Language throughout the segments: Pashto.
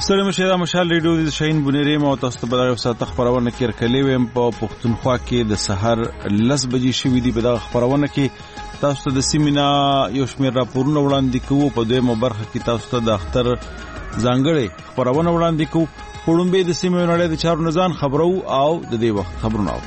ستړي مشه دا مشال ریډیو د شاهین بنيري مو تاسو ته بلغه ساته خبرونه کې رکلې ويم په پښتونخوا کې د سحر 10 بجې شوې دي. په دا خبرونه کې تاسو ته د سیمینا یو شمېر راپورونه وړاندې کوو. په دویمه برخه کې تاسو ته د اختر ځانګړي خبرونه وړاندې کوو. پړومبه د سیمې نړۍ د چارو نزان خبرو او د دې وخت خبرونه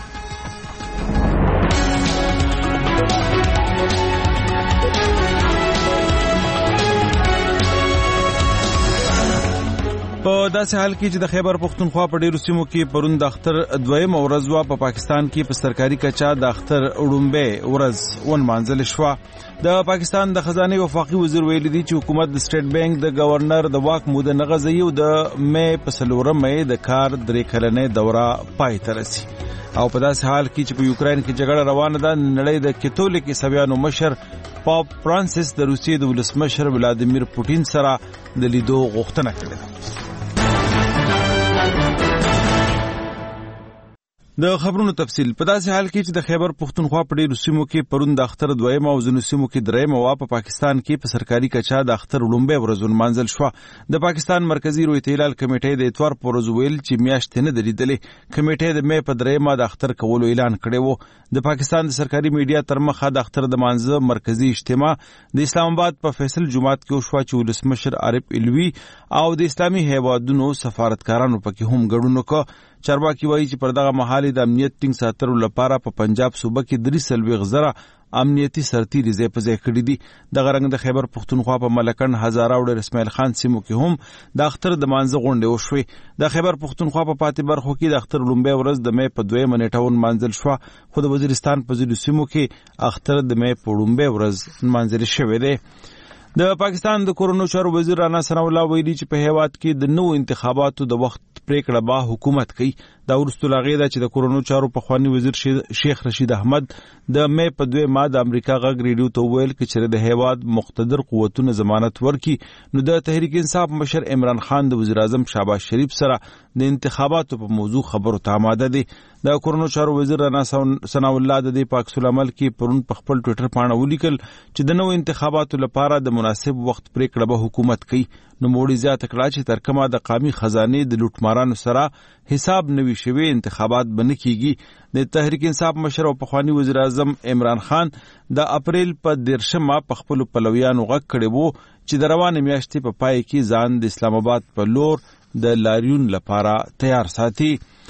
په داسې حال کې چې د خیبر پښتونخوا په ډیرو سیمو کې پرون د اختر دویم ورځ وا په پاکستان کې په سرکاري کچا د اختر وړومبه ورځ ونمانځل شو. د پاکستان د خزانه وفاقي وزیر ویلي دی چې حکومت د سټیټ بانک د گورنر د واک موده نه غځي او د مې په 4 مې د کار 3 کلنې دوره پای ته رسي. او په داسې حال کې چې په یوکرين کې جګړه روانه ده، نړۍ د کاتولیک عیسویانو مشر پاپ فرانسیس د روسیې د ولسمشر ولادیمیر پوتین سره د لیدو غوښتنه کړې ده. د خبرونو تفصیل په داسې حال کې چې د خیبر پښتونخوا په ډیرو سیمو کې پرون د اختر دویم او ځینو سیمو کې درېم وا په پاکستان کې په سرکاري کچا د اختر وړومبه ورځ منځل شو. د پاکستان مرکزی رویت هلال کمیټې د اتوار پر ورځ ویل چې میاشتې نه دلیدلې. کمیټې د مې په درېمه د اختر کولو اعلان کړی وو. د پاکستان د سرکاري میډیا تر مخه د اختر د مانځه مرکزی اجتماع د اسلام آباد په فیصل جمعات کې وشو چې ولسمشر عارف الوی او د اسلامي هیوادونو سفارتکارانو پکې هم ګډون وکړ. چارواکي وایي چې پر دغه مهال د امنیت ټینګ ساتلو لپاره په پنجاب صوبه کې 300 امنیتي سرتیري ځای په ځای کړي دي. د غرنګ د خیبر پښتونخوا په ملکن هزاره او د اسماعیل خان سیمو کې هم د اختر د مانځه غونډه وشوه. د خیبر پښتونخوا په پاتې برخو کې د اختر لومبه ورځ د مې په 2 نیټه منځل شو. خو د وزیرستان په ځینو سیمو کې اختر د مې په لومبه ورځ منځل شوی دی. د پاکستان د کورونو چارو وزیر رانا ثناء الله ویلي چې په هیواد کې د نو انتخاباتو د وخت پریکړه به حکومت کوي. دا ورستو لاغې ده چې د کورونو چارو په خواني وزیر شیخ رشید احمد د مې په 2 ماه د امریکا غږ ریډیو ته ویل چې د هیواد مقتدر قوتونو ضمانت ورکي نو د تحریک انصاف مشر عمران خان د وزیر اعظم شهباز شریف سره د انتخاباتو په موضوع خبرو ته آماده دي. د کورونو چارو وزیر رانا ثناء الله د دې پاک العمل کې پرون په خپل ټوئیټر باندې ولیکل چې د نو انتخاباتو لپاره د مناسب وخت پریکړه به حکومت کوي. نو موړي زیاته کړه چې ترکمه د قومي خزانه د لوټمارانو سره حساب نوي شوی انتخابات بنه کیږي. د تحریک انصاف مشر او پخوانی وزیر اعظم عمران خان د اپریل په 13 ماه په خپل پلویانو غږ کړی وو چې د روانه میاشتې په پای کې ځان د اسلام آباد په لور د لاریون لپاره تیار ساتي.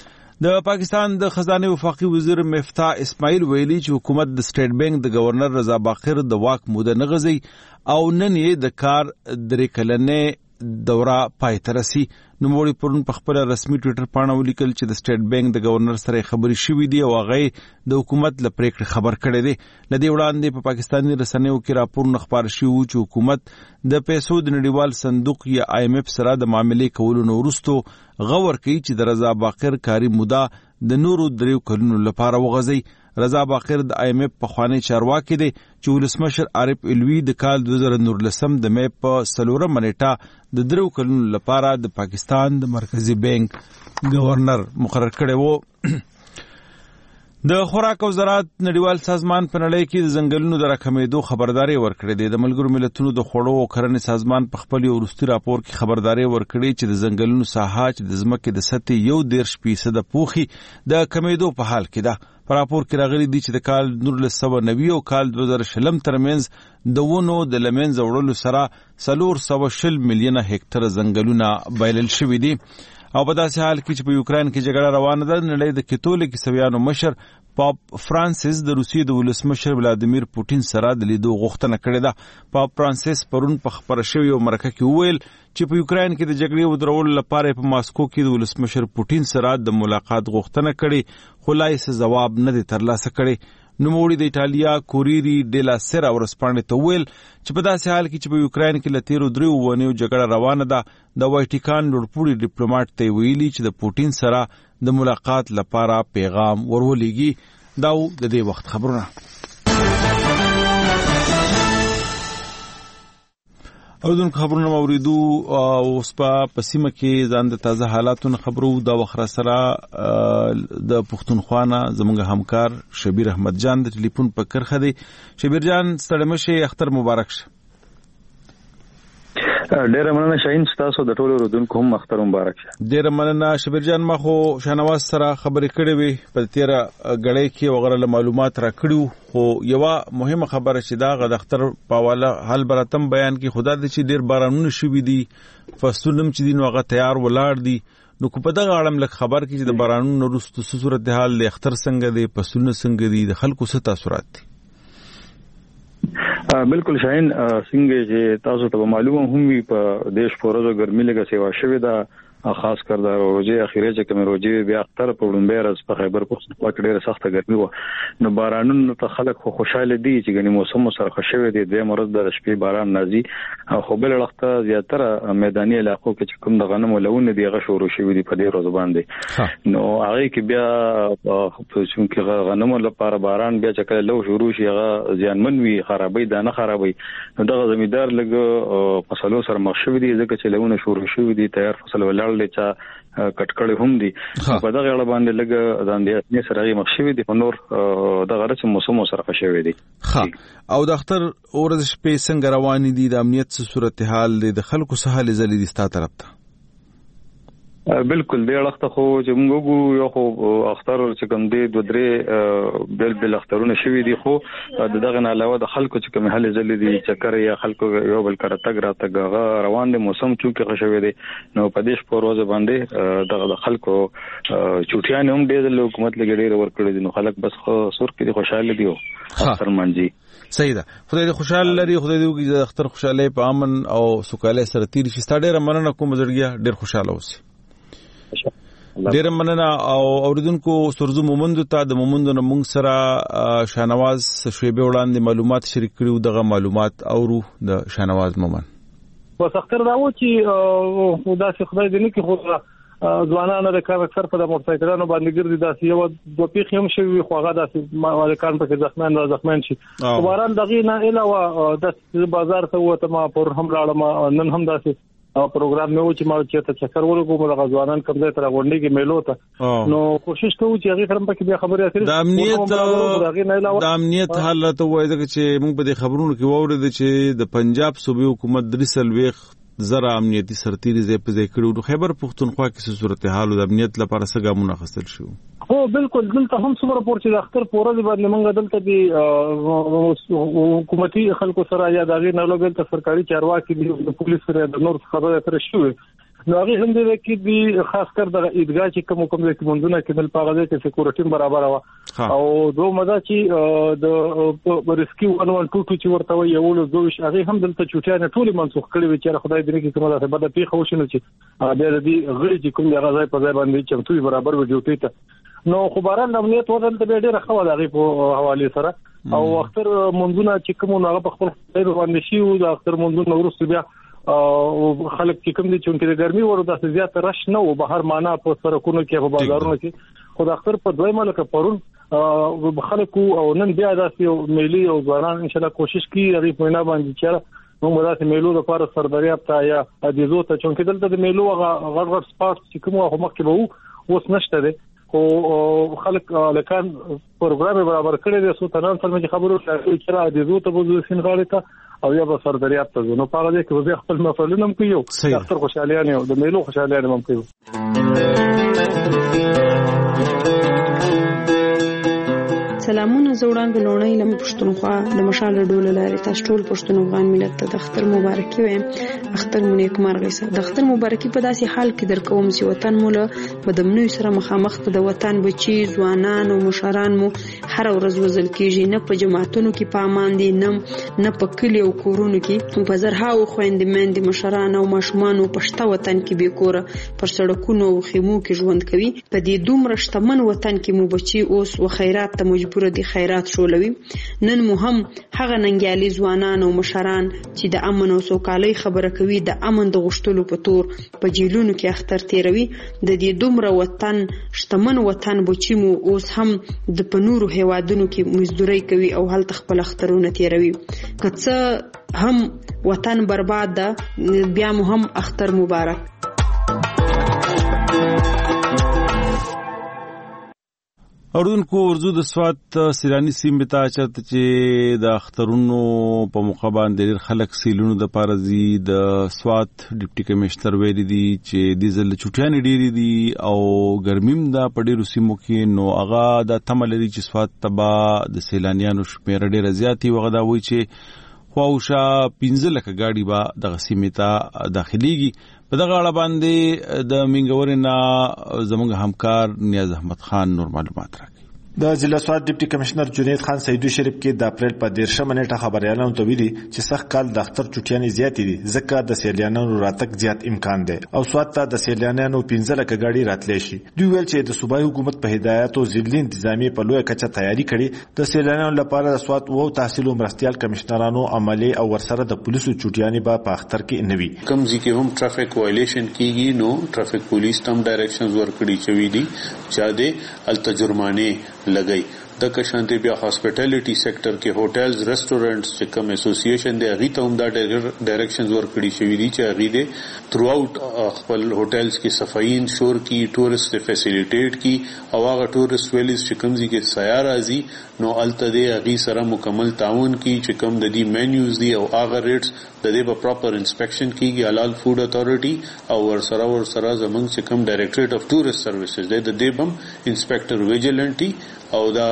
د پاکستان د خزانه وفاقي وزیر مفتاح اسماعیل ویلي چې حکومت د سټیټ بانک د گورنر رضا باقر د واک موده نه غځي او نن یې د کار 3 کلنې دوره پای ته رسي. نوموړي پرون په خپل رسمي ټوئیټر باندې ولیکل چې د سټیټ بانک د گورنر سره خبرې شوې دي او هغه د حکومت له پریکړې خبر کړي دي. لدې وړاندې په پاکستاني رسنیو کې راپور خبر شوی چې حکومت د پیسو د نړیوال صندوق یا IMF سره د معاملې کولو نه وروسته غور کوي چې د رضا باقر کاری موده د نورو 3 کلونو لپاره وغځي. رضا باقر د IMF په خوانی چارواکي دي چې ولسمشر عارف الوی د کال 2019 د مې په 4 نیټه د 3 کلونو لپاره د پاکستان د مرکزی بانک گورنر مقرر کړی وو. د خوراک او زراعت نړیوال سازمان په نړۍ کې د ځنګلونو د راکمېدو خبرداري ورکړې ده. د ملګرو ملتونو د خوړو او کرنې سازمان په خپل وروستي راپور کې خبرداري ورکړې چې د ځنګلونو ساحه چې د ځمکې د سطحې 1.5% پوخي د کمیدو په حال کې ده. په راپور کې راغلي دي چې د کال 1990 او کال 2020 ترمنځ د ونو د لمنځه وړلو سره 420 میلیونه هکټر ځنګلونه بایلل شوي دي. او په داسې حال کې چې په یوکرين کې جګړه روانه ده، نړۍ د کاتولیک عیسویانو مشر پاپ فرانسیس د روسیې د ولسمشر ولادیمیر پوتین سره د لیدو غوښتنه کړې ده. پاپ فرانسیس پرون په خبره شوی مرکه کې وویل چې په یوکرين کې د جګړې ودرولو لپاره په ماسکو کې د ولسمشر پوتین سره د ملاقات غوښتنه کړې، خو لا هیڅ ځواب نه دی ترلاسه کړی. نوموړي د ایټالیا کوریری ډیلا سیرا ورسپانډې ته ویل چې په داسې حال کې چې په یوکرين کې له 13 ونیو جګړه روانه ده، د وایټیکان لوړپوړي ډیپلوماټ ته ویلي چې د پوتین سره د ملاقات لپاره پیغام ورولېږي. دا د دې وخت خبرونه. او دون خبرونه موریدو او سپا پسیمه کې ځان د تازه حالاتونو خبرو دا وخره سره د پښتونخوا نه زموږ همکار شبیر احمد جان د ټلیفون په کرخه دی. شبیر جان ستړی مشه، اختر مبارک شه. ډېر مننه شاهین تاسو د ټولو اوریدونکو هم اختر مبارک شه. ډېر مننه شبیر جان. ما خو شاهنواز سره خبرې کړې وي په تیر غړې کې وغیرہ معلومات را کړیو، خو یو مهمه خبره چې دا غد اختر په حواله حل براتم بیان کې خدا دې چې ډېر بارانونه شوي دي، فصلونه چې دي نو هغه تیار ولاړ دي، نو کو په دغه اړه لکه خبر کې چې د بارانونو وروسته څه صورتحال د اختر څنګه دی، فصلونه څنګه دي، د خلکو څه تاثیرات دي؟ بالکل شاهین، څنګه چې تاسو ته معلومه هم وي په دیش پورزو ګرمي لګه سیوا شوې ده، خاص کر د روزي اخیره چې کوم روزي بیا اختر په وړاندې راز په خیبر پختونخوا کې ډېره سخته ګرمي و، نو بارانونو ته خلک خو خوشاله دي چې غني موسم سره خوشوي دي، د مرز د شپې باران نازي، خو بل وخت زیاتره میداني علاقو کې چې کوم د غنمو لونه دی غ شروع شوی دي په دې ورځ باندې، نو هغه کې بیا چې غنمو لپاره باران بیا چې کله لو شروع شي هغه زیانمن وي، خرابې دانه خرابې، نو دغه زمیدار لګ فصلو سره مخ شوی دي ځکه چې لونه شروع شوی دي، تیار فصل ولړ لچا کټکړې هم دي په دغه اړه باندې لګ د اندېښنې سره یې مخ شوی دي، په نور دغه رچ موسم سره خوشوي دي. او د اختر ورځ شپې څنګه روان دي، د امنیت څه صورتحال دي، د خلکو څه حال زلي دي ستاسو طرف ته؟ بالکل د وخت خو چې موږ یو خو اختر چې کوم دی دوه درې بل اخترونه شوي دي، خو دغه نه علاوه د خلکو چې کوم حل زلي دي چکر یا خلکو یو بل کړه تګ را تګ روان دي، موسم چې خوشوي دي، نو په دې شپه ورځ باندې دغه خلکو چوټیان هم ډېر د حکومت لګي ډېر ورکړي دي، نو خلک بس سور کې خوشاله دي او اختر منځي. صحیح ده، خدای دې خوشاله لري، خدای دې وکړي د اختر خوشاله په امن او سوکاله سره تیر شي. ستاسو ډېر مننه کوم زړګیا، ډېر خوشاله اوسئ. ډېر مننه. او اوریدونکو سرزو مومندو ته د مومندو نه موږ سره شاهنواز شیبه وړاندې معلومات شریک کړو، دغه معلومات اورو د شاهنواز مومن. په اختر راو چې خدای خدای دې نه کې خو ځوانانو د کار اکثر په موټرسایکلونو باندې ګرځي، داسې یو د پیښې هم شوی خو هغه داسې مالکان په کې زخمان شي، باران دغه نه علاوه د بازار ته وته ما پر هم لاړم، نن هم داسې پروګرام مې و چې ما چې چکر ورکوم د غزوانان کوم ځای تر غونډې کې میلو ته، نو کوشش کوو چې هغه فرم پکې بیا خبرې اترې د امنیت حالت وایي چې موږ په دې خبرونو کې وورید چې د پنجاب صوبې حکومت درسلويخ زرا امنیتي سرتیري زې په ځای کړو، خیبر پختونخوا کې څه صورتحال د امنیت لپاره څه ګامونه اخیستل شو؟ هو بالکل دلته هم څومره پور چې د اختر پورې باندې موږ دلته د حکومتي خلکو سره یا دغه نه لګل ته سرکاري چارواکي د پولیس سره د نور خبره تر شوې، نو هغه هم دې کې دی خاص کر د عیدګاه چې کوم د منځونه کې بل پاغه کې سکیورټي برابر و، او دوه مدا چې د ریسکیو 112 چې ورته وي یو له دوه هغه هم دلته چوټیانه ټول منسوخ کړی و چې خدای دې کې کومه ده بده پیښه وشنه چې د دې غړي چې کوم د غزای په ځای باندې چمتوي برابر و ډیوټي ته، نو خبران امنیت ودل ته ډېر خو د غي په حواله سره او اختر منځونه چې کوم هغه په خپل ځای باندې شي او د اختر منځونه ورسره بیا خلک چې کوم دي چې د ګرمي ورو د زیات رش نه او بهر معنا په سرکونو کې په بازارونو کې خو د اختر په دوی ملک پرون خلکو او نن بیا داسې ملي او ځوانان ان شاء الله کوشش کوي هغه په نه باندې چې موږ داسې میلو لپاره سردریاب ته یا ادیزو ته چې دلته د میلو غړ سپورت چې کوم هغه مخکې به اوس نشته دي، او خلک لکان پروګرام برابر کړی دی، سو تنان سره چې خبرو چې را ادیزو ته به سین غاړي ته او یا به سردریاب ته نو په هغه کې به خپل مسؤلین هم کوي، اختر خوشالیانه او د میلو خوشالیانه هم کوي. سلامونه زوړان بلونې لم پښتونخوا د مشال ډول لري تاسو ټول پښتونخوان ملت ته د اختر مبارکي وایم. اختر مو نیک مرغه سه. د اختر مبارکي په داسې حال کې درکوم چې وطن مولا بدمنوي سره مخامخ د وطن بچي ځوانان او مشران مو هر ورځ وزل کیږي، نه په جماعتونو کې پامان دي نه په کلی او کورونو کې، په زرهاو خويندمن دي مشران او ماشومان په شته وطن کې به کور پر سړکونو او خیمو کې ژوند کوي. په دې دومره شتمن وطن کې مو بچي اوس و خیرات ته مجبور دي خیرات شولوي. نن مو هم هغه ننګیالي ځوانان او مشران چې د امن او سوکالۍ خبره کوي د امن د غشتلو په تور په جیلونو کې اختر تیروي. د دې دومره وطن شتمن وطن بچي مو اوس هم د پنورو هیوادونو کې مزدوري کوي او هلته خپل اخترونه تیروي. کڅ هم وطن برباد ده، بیا مو هم اختر مبارک. اردوونکو ورزو د سوات سیلانی سیمې ته چرته چې د اخترونو په موقع باندې ډېر خلک سیلونو د پاره زی د سوات ډیپټي کمشنر ویلي دي چې د ځل چټیانې ډېری دي او ګرمیم دا په ډېرو سیمو کې نو هغه د تمل لري چې سوات تبا د سیلانیانو شمیر ډېر زیاتی وغه دا وایي چې خواوشا 15 لک گاډي با د سیمې ته داخليږي. په دغه اړه باندې د منګورنا زموږ همکار نیاز احمد خان نور معلومات راکړي. د ضلع سوات ډیپټي کمشنر جنید خان سیدو شریف کې د اپریل په 13 نیټه خبريالانو ته ویلي چې سخت کال د اختر چټیانې زیاتې دي ځکه د سیلانیانو راتګ زیات امکان دی او سوات ته د سیلانیانو 15 لک گاډي راتلی شي. دوی ویل چې د صوبایي حکومت په هدایت او ضلعي انتظامی په لوی کچه تیاری کړي د سیلانیانو لپاره د سوات او تحصیل مرستيال کمشنرانو عملي او ورسره د پولیسو چټیانې په اختر کې نوي کمزې کې هم ټرافیک وایلیشن کیږي نو ټرافیک پولیس تم ډایریکشنز ورکړي چوي دي چې د التجرمانه لګي د کشانتي بیا هاسپټالټي سېکټر کې هوټلز ریسټورانټس چې کوم اسوسییشن دی هغه ته هم دا ډایریکشنز ورکړي شوی دي چې هغه دې تھرو اوټ خپل هوټلز کې صفائی انشور کی ټورست فیسیلیټیټ کی او هغه ټورست ویلیز چې کوم ځای کې سیار راځي نو الته دې هغه سره مکمل تعاون کی چې کوم د دې مینیوز دی او هغه ریټس د دې په پراپر انسپیکشن کیږي حلال فود اتھارټي او ورسره زمنګ چې کوم ډایریکټریټ اف ټورست سروسز دی د دې بم انسپیکټر ویجیلنټي او دا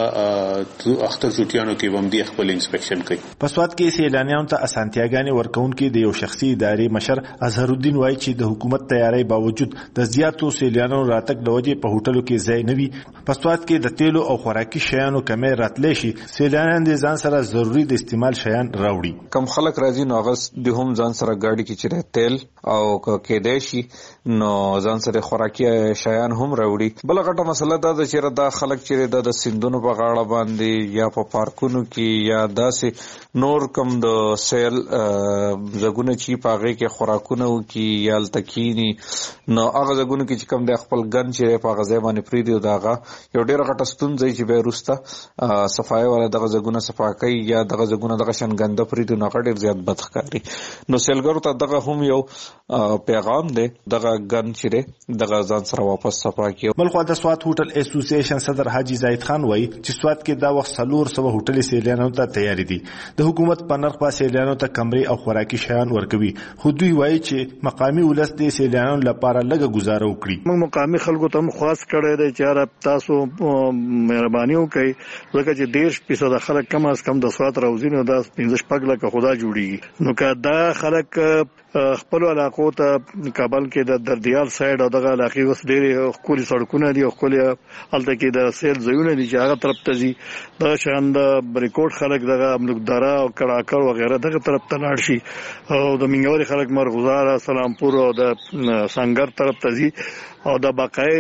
اختر چټیانو کې هم دی خپل انسپیکشن کوي. په سوات کې سیلانیانو ته اسانتیاګانې ورکون کې د یو شخصي ادارې مشر اظهر الدین وایي چې د حکومت تیاری باوجود د زیاتو سیلانیانو راتګ د وجې په هوټلو کې ځای نه وي. په سوات کې د تیلو او خوراکي شیانو کمې راتلی شي. سیلانیان د ځان سره ضروري د استعمال شیان راوړي. کم خلک راځي نو هغه د هم ځان سره گاډي کې چې تیل او کېدای شي نو ځان سره خوراکي شیان هم راوړي. بل غټه مسله دا ده چې دا خلک چې د سندونو په غاړه باندې یا په پارکونو کې یا داسې نور کم د سیل زګونه چې پاغه کې خوراکونه وکي یا التکینی نو هغه زګونه کې چې کم د خپل ګن چې په غځای باندې پریدي داغه یو ډیر غټه ستونزې چې به روسته صفای ولا دغه زګونه صفاکۍ یا دغه زګونه دغه شنګنده پریدي نو ډیر زیات بدخکاری نو سیلګرو ته دغه هم یو پیغام دی دغه ګن چې دغه ځان سره واپس صفاکۍ. بلخو د سوات هوټل اسوسییشن صدر حاجی زاید خان وایي چې سوات کې دا وخت 400 هوټل سیلانیانو ته تیاری دي. د حکومت په نرخ په سیلانیانو ته کمرې او خوراکي شیان ورکوي خو دوی وایي چې مقامی ولس د سیلانیانو لپاره لږه گزاره وکړي. موږ مقامی خلکو ته خاص کړی دی چې تاسو مهرباني وکړئ ځکه چې 10% خلک کم از کم د سوات راوځي نو دا 15 لکه خدا جوړیږي نو که دا خلک خپل علاقو ته کابل کې د دردیال سایډ او دغه علاقې وس ډېر خولي سړکونه دي او خولي الته کې د سیل ځایونه دي چې هغه طرف ته ځي دا شان د ریکورډ خلک دغه املوکدارا او کړهکړ وغیرہ دغه طرف ته لاړ شي او د منګوري خلک مرغزار سلامپور او د سنگر طرف ته ځي او د باقای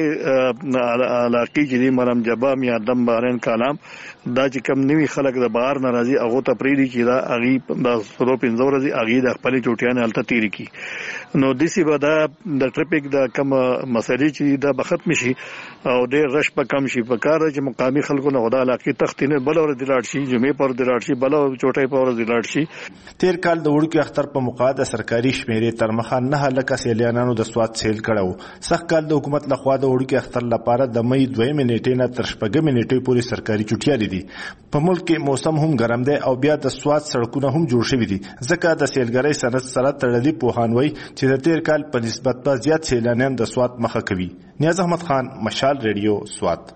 علاقې چې د مرام جبام یا دم بارن کلام دا چې کم نوی خلک د بهر ناراضي هغه ته پریدي چې دا اغي د سرو پنځور دي اغي د خپل چوټیان الته تیر کی نو دسی به دا د ټریفیک د کم مسلې چې دا ختم شي او ډېر رش په کم شي په کار چې مقامی خلکو نه ودا علاقې تختینه بل ور دلاړ شي جمعې پر دلاړ شي بل چوټي پر دلاړ شي. تیر کال د وړکو اختر په موقع د سرکاري شمیرې تر مخه 9 لک سیلانیانو د سوات سیل کړو. سخت کال د حکومت لخوا د وړکو اختر لپاره د مې 2 منټې نه تر 4 منټې پورې سرکاري چټیا دي. په ملک کې موسم هم ګرم دی او بیا د سوات سړکونه هم جوړ شوي دي ځکه د سیلګرۍ صنعت سره تړلي پوهان وایي چې د تیر کال په نسبت به زیات سیلانیان د سوات مخه کوي. نیاز احمد خان مشال ریډیو سوات.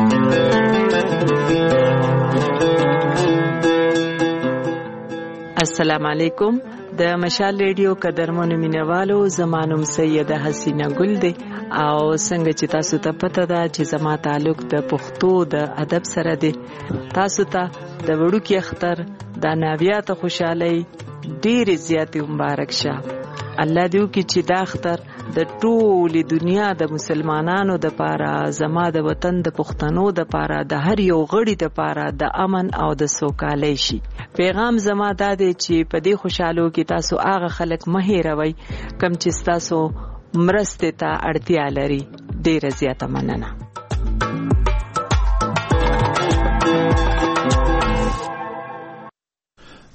السلام علیکم. د مشال ریډیو قدرمنو مینوالو زمانم سیده حسینه ګل دی او څنګه چې تاسو ته پته ده چې زما تعلق د پښتو د ادب سره دی تاسو ته د وړوکی اختر د ناویات خوشحالي ډیر زیات مبارک شه. الله دې وکړي چې دا اختر د ټولې دنیا د مسلمانانو د پاره زما د وطن د پښتنو د پاره د هر یو غړي د پاره د امن او د سوکالۍ شي. پیغام زما دا دی چې په دې خوشحالو کې تاسو هغه خلک مه هېروئ کم چې تاسو مرستې ته اړتیا لري. ډیره زیاته مننه.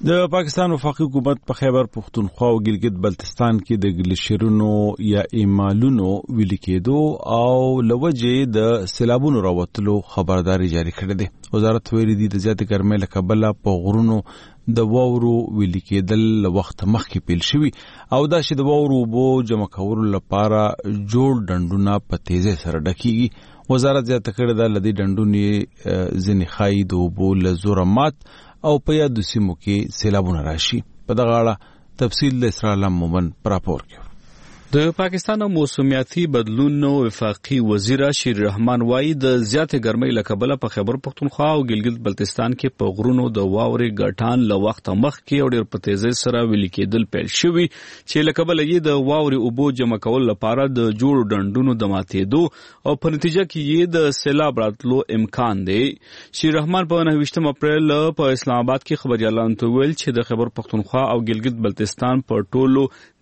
د پاکستان وفاقي حکومت په خیبر پختونخوا او ګلګت بلتستان کې د ګلیشرونو یا ایمالونو ویل کېدو او لوجې د سیلابونو راوتلو خبرداري جاری کړې ده. وزارت ویلي دي د زیاتې ګرمۍ له کبله په غرونو د واورو ویل کېدل وخت مخکې پیل شوي او دا چې د واورو اوبو جمع کولو لپاره جوړ ډنډونه په تیزۍ سره ډکېږي. وزارت زیاته کړې ده لدې ډنډونې ځینې ښایي د اوبو له زوره مات او په یادو سیمو کې سیلابونه راشي. په دغه اړه تفصیل د اسرائیل مومن راپور کوي. د پاکستان موسمیاتي بدلونونو وفاقي وزیر شیر رحمان وایي د زیاتې ګرمۍ له کبله په خیبر پختونخوا او ګلګت بلتستان کې په غرونو د واورې ګټان له وخت مخکې او ډېر په تیزۍ سره ویلي کېدل پیل شوي چې له کبله یې د واورې اوبو جمع کول لپاره د جوړو ډنډونو د ماتېدو او په نتیجه کې یې د سیلاب راتلو امکان دی. شیر رحمان په 29 اپریل په اسلام آباد کې خبريالانو ته ویل چې د خیبر پختونخوا او ګلګت بلتستان په ټولو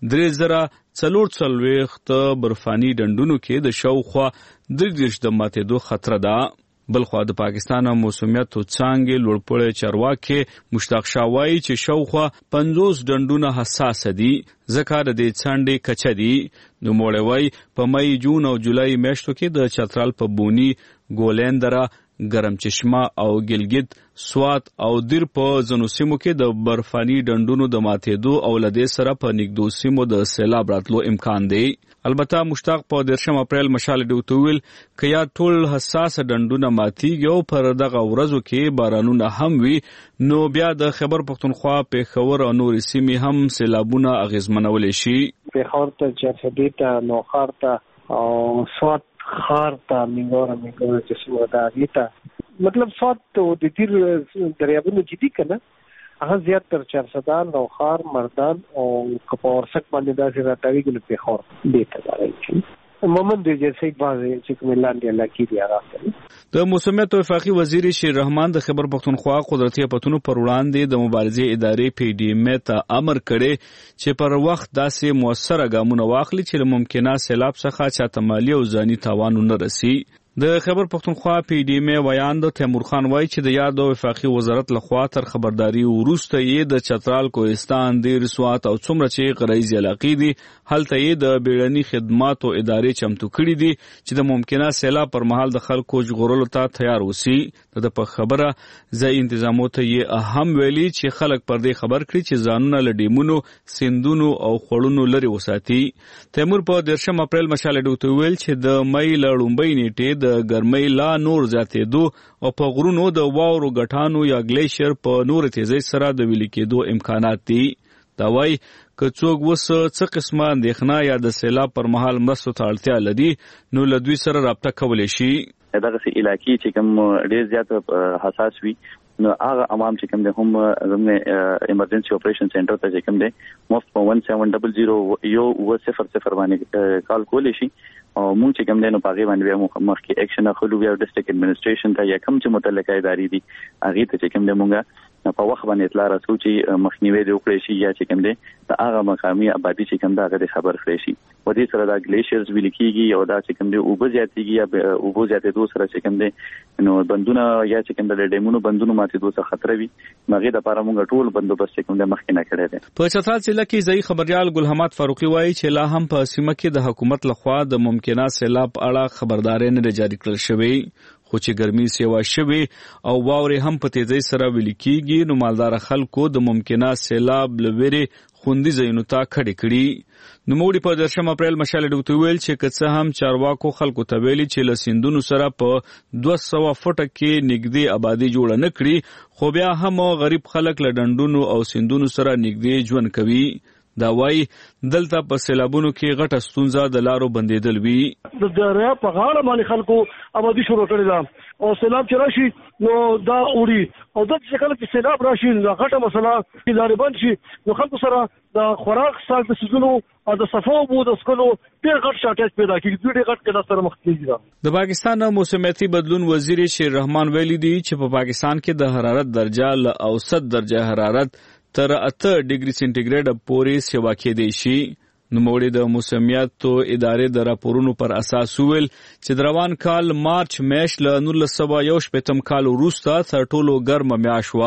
3040 برفاني ډنډونو کې د شاوخوا 30 د ماتېدو خطر ده. بلخوا د پاکستان موسمیاتو څانګې لوړپوړی چارواکي مشتاق شاه وایي چې شاوخوا 50 ډنډونه حساس دي ځکه د دې څنډې کچه دي. نوموړی وایي په مئی، جون او جولای میاشتو کې د چترال په بونی، ګولندره، ګرم چشمه او ګلګت، سوات او دیر په ځینو سیمو کې د برفاني ډنډونو د ماتېدو او له دې سره په نږدو سیمو د سیلاب راتلو امکان دی. البته مشتاق په 13 اپریل مشال ډیوته ویل که یا ټول حساس ډنډونه ماتیږي او پر دغه ورځو کې بارانونه هم وي نو بیا د خیبر پختونخوا، پېښور او نور سیمې هم سیلابونه اغیزمنولی شي. پېښور ته، چرخدي ته، نوخار ته او سوات خار ته، میګور چې څومره ده هغې ته مطلب سوات د تیر دریابونو جدي که نه هغه زیات تر چرسدان، نوخار، مردان او که په ورسک باندې داسې راتاویږي نو پېښور دې ته راځي. عموماً د جیسے بعضې چې کومې لاندې علاقې دي هغه کوي. د موسمیاتو وفاقي وزیر شیر رحمان د خیبر پختونخوا قدرتي آفتونو پر وړاندې د مبارزې ادارې PDM ته امر کړی چې پر وخت داسې مؤثره ګامونه واخلي چې له ممکنه سیلاب څخه چاته مالي او ځاني تاوان ونه رسي. د خیبر پختونخوا PDM ویاند تیمور خان وایي چې د یاد وفاقي وزارت لخوا تر خبرداري وروسته یې د چترال، کوهستان، دیر، سوات او څومره چې غرایزي علاقې دي هلته یې د بیړني خدماتو ادارې چمتو کړي دي چې د ممکنه سیلاب پر مهال د خلکو ژغورلو ته تیار اوسي. د په خبره ځای انتظامو ته یې اهم ویلي چې خلک پر دې خبر کړي چې ځانونه له ډیمونو، سیندونو او خوړونو لري وساتي. تیمور په 13 اپریل مشال ډیوته ویل چې د مئی له لومړۍ نیټې د ګرمۍ لا نور زیاتېدو او په غرونو د واورو ګټانو یا ګلیشر په نور تیزۍ سره د ویلي کېدو امکانات دي. دا وایي که څوک اوس څه قسمه اندېښنه یا د سیلاب پر مهال مرستو ته اړتیا لري نو له دوی سره رابطه کولی شي. دغسې علاقې چې کوم ډېر زیات حساس وي نو هغه عوام چې کوم دی هم زموږ ایمرجنسي اپریشن سنټر ته چې کوم دی مفت په 1700 یو 000 باندې کال کولی شي او موږ چې کوم دی نو په هغې باندې بیا مخکې اکشن اخلو. بیا ډسټرکټ ایډمنسټریشن ته یا کوم چې متعلقه ادارې دي هغې ته چې کوم دی موږ په وخت باندې اطلاع رسو چې مخنیوی دې وکړی شي یا چې کوم دی د هغه مقامي آبادي چې کوم دی هغه دې خبر کړی شي. و دې سره دا ګلیشیرز ویل کېږي او دا چې کوم دی اوبه زیاتېږي یا اوبو زیاتېدو سره چې کوم دی نو بندونه یا چې کوم د ډیمونو بندونو ماتېدو څخه خطر وي نو هغې دپاره موږ ټول بندوبست چې کوم دی مخکې نه کړی دی. په چترال ضلع کې ځایي خبریال ګل حماد فاروقي وایي چې لا هم په سیمه کې د حکومت لخوا د ممکنه سیلاب په اړه خبرداری نه جاری کړل شوی خو چې ګرمي سیوا شوي او واورې هم په تیزۍ سره ویلي کېږي نو مالداره خلکو د ممکنه سیلاب له ویرې خوندي ځایونو ته کډې کړي. نوموړي په 13 اپریل مشال ډیوته ویل چې که څه هم چارواکو خلکو ته ویلي چې له سیندونو سره په 200 فوټه کې نږدې آبادي جوړه نه کړي خو بیا هم غریب خلک له ډنډونو او سیندونو سره نږدې ژوند کوي. دا وایي دلته په سیلابونو کې غټه ستونزه د لارو بندېدل وي. د دریاب په غاړه باندې خلکو آبادي شروع کړې ده او سیلاب چې راشي نو دا وړي او دلته چې کله چې سیلاب راشي دا غټه مسله چې لارې بند شي نو خلکو سره د خوراک ساک د څیزونو او د صفا اوبو د څښلو ډېر غټ شارټیج پیدا کېږي. دوی ډېر غټ کې سره مخ کېږي. د پاکستان موسمیاتي بدلون وزیر شیر رحمان ویلي دي چې په پاکستان کې د حرارت درجه له اوسط درجه حرارت تر 8 ډیګري سنټیګریډ پورې سیوا کېدی شي. نوموړي د موسمیاتو ادارې د راپورونو پر اساس ویل چې د روان کال مارچ میاشت له 1980 کال وروسته تر ټولو ګرمه میاشت وه.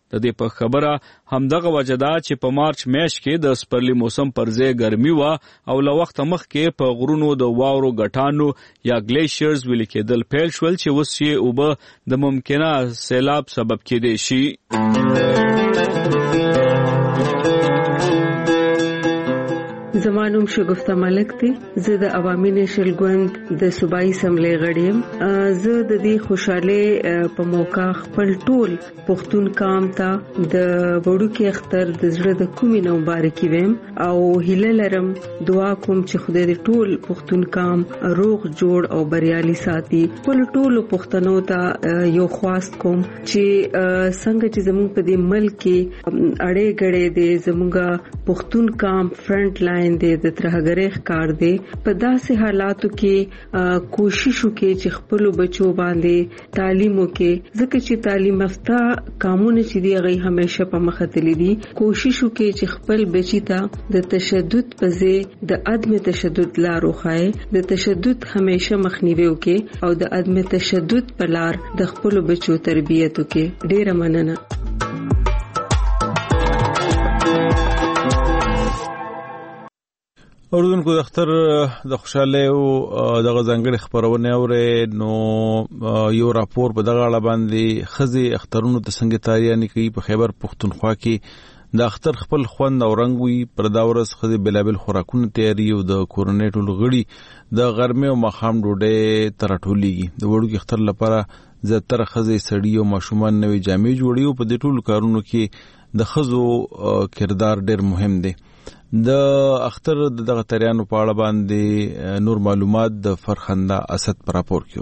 د دې په خبره همدغه وجدا چې په مارچ میاشت کې د سپرلی موسم پر ځای ګرمي و او له وخت مخکې په غرونو د واورو غټانو یا ګلیشیرز ویل کېدل پیل شول چې اوس یې اوبه د ممکنه سیلاب سبب کېدای شي. زمانوم شګفته ملک دی. زه د عوامي نېشنل ګوند د صوبایي اسمبلی غړی یم. زه د دې خوشاله په موقع خپل ټول پښتون قوم ته د وړوکی اختر د زړه د کومې نه مبارکي ویم او هیله لرم دعا کوم چې خدای دې ټول پښتون قوم روغ جوړ او بریالي ساتي. خپل ټول پښتنو ته یو خواست کوم چې څنګه چې زموږ په دې ملک کې اړې غړې دي زموږ پښتون قوم فرنٹ لاین دي د ترهګرۍ ښکار دي په داسې حالاتو کې کوشش وکړي چې خپل بچو باندې تعلیم وکړي ځکه چې تعلیم یافته قانون چې دی هغه همیشه په مخ تللی دي. کوشش وکړي چې خپل بچی ته د تشدد په ځای د عدم تشدد لار وښایي د تشدد همیشه مخنیوي وکړي او د عدم تشدد په لار د خپل بچو تربیت وکړي. ډیره مننه. اوردونکو د اختر د خوشاله او دغه ځانګړي خبرونه اوري نو یو راپور په دغه اړه باندې خزي اخترونو ته څنګه تیاری کوي په خیبر پختونخوا کې د اختر خپل خوند او رنگ وي پر دا ورځ خزي بلابل خوراکونه تیاری او د کورونې ټول غړي د غرمه او مخام ډوډۍ ترټولېږي. د وړو کې اختر لپاره زیاتره خزي سړی او ماشومان نوې جامې جوړي او په دې ټول کارونو کې د خزو کردار ډېر مهم دی. د اختر دغه تریانو په اړه باندې نور معلومات د فرخنده اسد پر راپور کې.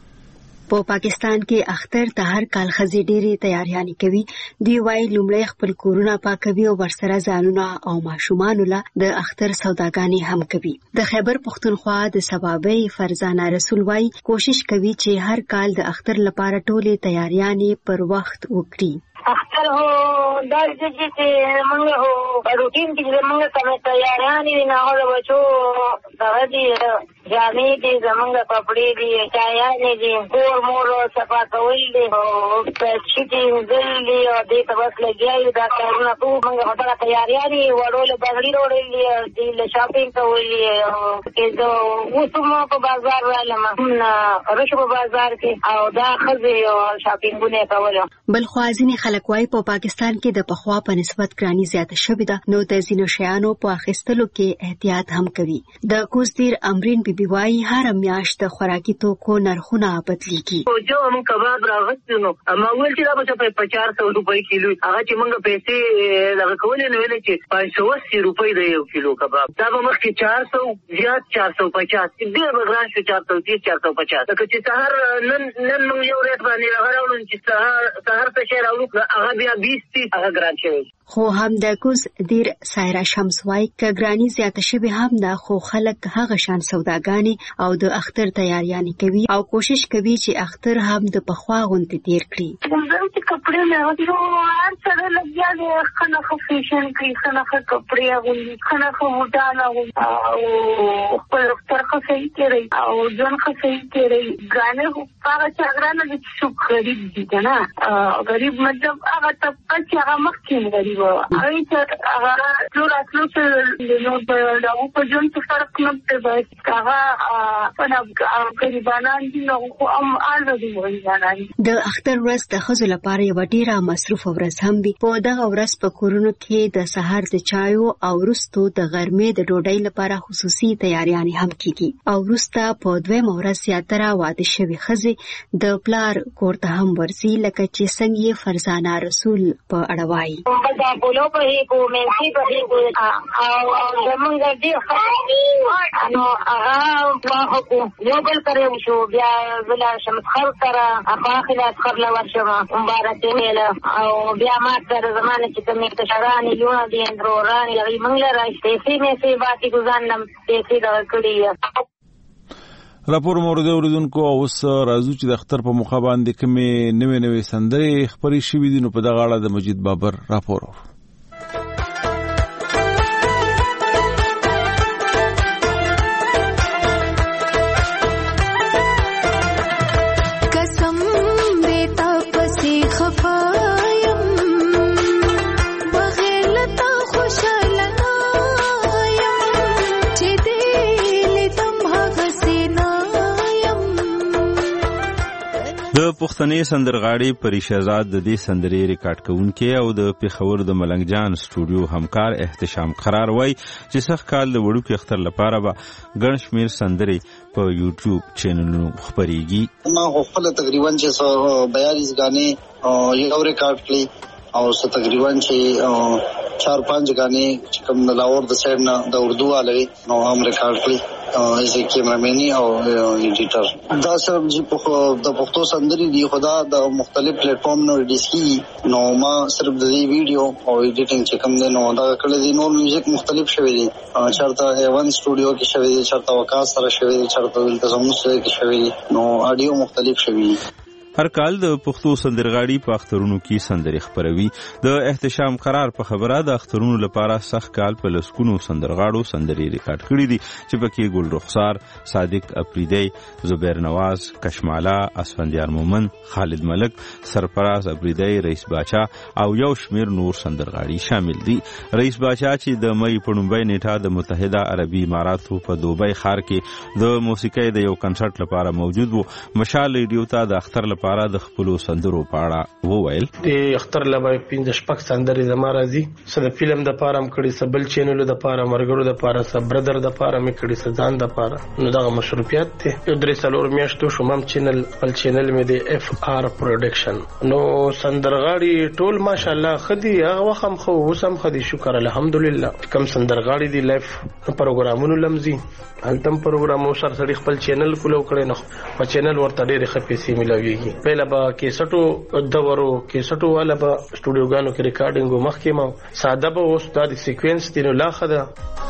په پاکستان کې اختر ته هر کال خزي ډېری تیاریانې کوي. دی وايي لومړی خپل کورونه پاکوي او ورسره ځانونه او ماشومان له د اختر سوداګانې هم کوي. د خیبر پختونخوا د سبابي فرزانه رسول وايي کوشش کوي چې هر کال د اختر لپاره ټولې تیاریانې پر وخت وکړي. اختر هو درځي چې موږ هو روټین کې موږ کومه تیاریانې نه هغه بچو دغه دي جامې دي زمونږ کپڑے دي چایانې دي کور مور صفا کول دي او پښې دي دل دي او دې ته بس لګیایو دا کارونه ټول موږ هغه تیاریانې وړول بغړي وړل دي د شاپینګ کول دي او کې زه وسمه په بازار رالم رشو په بازار کې او دا خزي او شاپینګونه کول. بل خوازنی خلک وايي په پاکستان کې د پخوا په نسبت ګرانی زیاته شوې ده نو د ځینو شیانو په اخیستلو کې احتیاط هم کوي. د کوزدیر امرین بیبي وايي هر میاشت د خوراکي توکو نرخونه بدلېږي. جو موږ کباب راغستو نو ما ول چې دا به په 400 روپۍ کیلو هغه چې موږ پیسې لږ کولې نو ویل چې 580 روپۍ دی یو کیلو کباب دا به مخکې 400 زیات 450 ډېر بغران شو 430 450 که چې سهار نن موږ یو ریټ باندې راغلو چې سهار ته شهر او هغه بیا 20 هغه ګران شوی. خو هم د کوز دیر سایرا شمس وايي ک ګرانی زیاته شوی هم نه خو خلک هغه شان سوداګانی او د اختر تیاریانې کوي او کوشش کوي چې اختر هم د پخوا غونډه تیر کړي. زموږ کپڑے مې ودرو هر څه لګیا دي خنه فیشن کې خنه کپڑے غوندي خنه وډاله او خپل اختر خصي کوي او ځن خصي کوي ګرانه هغه چې ګرانه د څو غریب دي نه غریب مطلب هغه طبقه چې هغه مخکې غریب هغه چې هغه ټول اصلو څه نو په جون څه فرق نه کوي هغه غریبانان دي نو هم آزادي غریبانان. د اختر ورځ د خزو لپاره یو ډیره مصروف ورځ هم وي. په دغه ورځ په کورونو کې د سحر د چایو او وروسته د غرمې د ډوډۍ لپاره خصوصي تیاریانې هم کیږي او وروسته په دویمه ورځ زیاتره واده شوي ښځې د پلار کور ته هم ورځي لکه چې څنګه فرزانه رسول په اړه وایي. دا بولو په هی کو مېنسي په هی کو او زمونږ دې نو هغه واخو کو یو بل کرے شو بیا ولا شمس خر سره اخاخل اسخر لا ورشم مبارک میله او بیا ما سره زمانه چې کومه تشرانی یو دي اندرورانی لغی منګل راځي مې سي باتی ګزانم دې دا کړی. راپور مورد اوریدونکو اوس راځو چې د اختر په مخه باندې کومې نوې سندرې خبرې شوې دي نو په دغه اړه د مجید بابر راپور اورو. قسم دې تا پسې خفایم پښتني سندرغاړي پریشهزاد د دې سندرې ریکارډ کوونکي او د پیښور د ملنګ جان سټوډیو همکار احتشام قرار وای چې سخت کال د وړوکي اختر لپاره به ګڼ شمېر سندرې په یوټیوب چینلونو خپرېږي. ما خپل تقریبا 42 غانې یو ریکارډ کړی او تقریبا چې 4-5 غانې چې کوم د لاهور د سایډ نه د اردو والي نو هم ریکارډ کړی ایز ا کیمرامین او ایډیټر. دا سره چې د پښتو سندري دی خدا د مختلف پلیټ فارم نو ریلیز کی نو ما صرف د دې ویډیو او ایډیټینګ چې کوم دی نو دا کله دی نو میوزیک مختلف شوی دی چرته ایون سټوډیو کې شوی دی چرته وکاس سره شوی دی چرته التزام سره کې شوی دی نو اډیو مختلف شوی دی. هر کال د پښتو سندرغاړي په اخترونو کې سندرې خپروي. د احتشام قرار په خبره د اخترونو لپاره سخت کال په لسکونو سندرغاړو سندرې ریکارډ کړي دي چې پکې ګل رخسار، صادق اپریدی، زبیر نواز، کشمالا، اسفندیار مومن، خالد ملک، سرفراز اپریدی، رئیس باچا او یو شمیر نور سندرغاړي شامل دي. رئیس باچا چې د مئی په 9 نیټه د متحده عربي اماراتو په دوبۍ ښار کې د موسیقۍ د یو کنسرت لپاره موجود وو. مشال ریډیو ته د اختر لپاره د خپلو سندرو په اړه وویل. د اختر لپاره 15 سندرې زما راځي. څه د فلم د پاره هم کړي، څه بل چینل د پاره، مرګرو د پاره، څه برادر د پاره مې کړي، څه ځان د پاره. نو دا مشروعیت ته یو درې څلور میاشتو شوم چینل بل چینل مې د اف آر پروډکشن. نو سندرغاړي ټول ماشاءالله خدي هغه وخم خو وسم خدي شکر الحمدلله. کم سندرغاړي دی لایف پروګرامونو لمزي هلتم پروګرامو سره سړي خپل چینل کولو کړي نو په چینل ورته ډېر ښه پیسې ملويږي. پهلا با کیسټو دورو کیسټو والا با سټوډیوګانو کې ریکارډینګ مخکې ما ساده به اوس د سیکوینس دینو لا خدا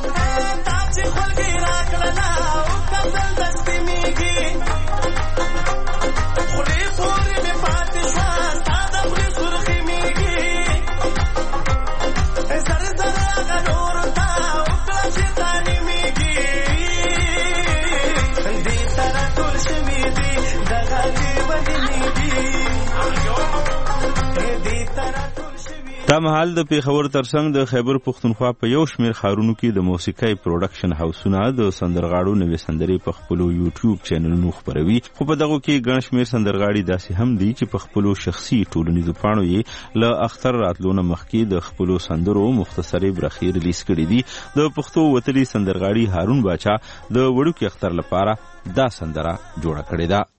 دا مهال د پیښور ترڅنګ د خیبر پښتونخوا په یو شمیر ښارونو کې د موسیقۍ پروډکشن هاوسونه د سندرغاړو نوې سندرې په خپلو یوټیوب چینلونو خپروي. خو په دغو کې ګڼ شمیر سندرغاړي داسې هم دي چې په خپلو شخصي ټولنیزو پاڼو یې له اختر راتلو نه مخکې د خپلو سندرو مختصرې برخې ریلیز کړي دي. د پښتو وتلي سندرغاړي هارون باچا د وړوکي اختر لپاره دا سندره جوړه کړې ده.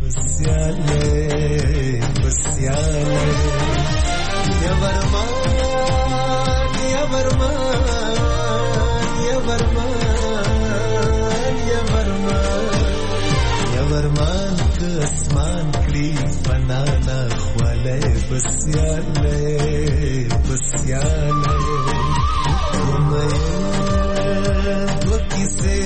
یورمان که اسمان کړي بنانا خواله بسیاله بسیاله کومه وکیسه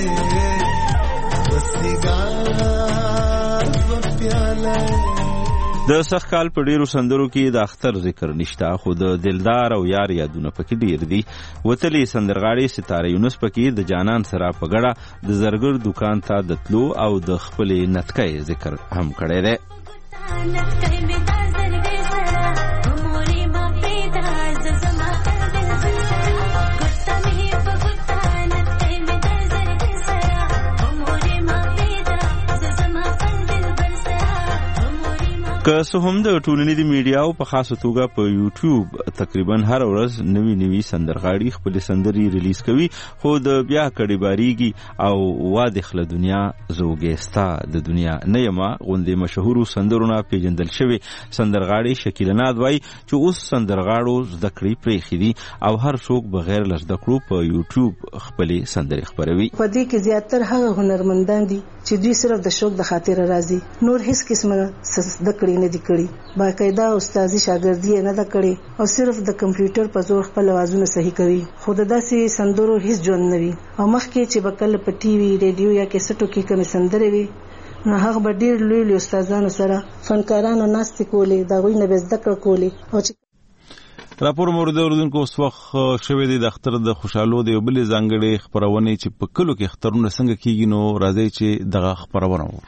بسیګار پیاله. د سخت کال په ډیرو سندرو کې د اختر ذکر نشته، خو د دلدار او یار یادونه پکې ډیر دي. وتلي سندرغاړي ستاره یونس پکې د جانان سره په ګډه د زرګر دکان ته د تلو او د خپلې نتکۍ ذکر هم کړی دی. که څه هم د ټولنیزې میډیاو په خاصه توګه په یوټیوب تقریبا هر ورځ نوي سندرغاړي خپل سندري ریلیز کوي، خو د بیا کډي باریږي او واضح له دنیا زوګېستا د دنیا نه یما غوندې مشهور سندرونه پیژندل شوی سندرغاړي شکیل ناد وای چې اوس سندرغاړو زده کړې پرېښي دي او هر څوک بغیر له زده کړو په یوټیوب خپل سندري خپروي. په دې کې زیاتره هغه هنرمندان دي چې دوی صرف د شوق د خاطر راځي، نور هیڅ قسمه زده کړې نه دي کړي، باقاعده استادي شاګردي نه ده کړې او صرف د کمپیوټر په زور خپل आवाजونه صحیح کوي. خو د داسې سندرو هیڅ ژوند نه وي او مخکې چې بکل په ټي وي ریډیو یا کیسټو کې کوم سندرې وي نو هغه به ډېر لوی استادانو سره فنکارانو ناستې کولې، دا غوښنه به زده کړ کولې. او راپور مورد اوردونکو اوس وخت شوی دی د اختر د خوشحالو د یو بلې ځانګړې خپرونې چې په کلو کې اخترونه څنګه کیږي، نو راځي چې دغه خپرونه وو.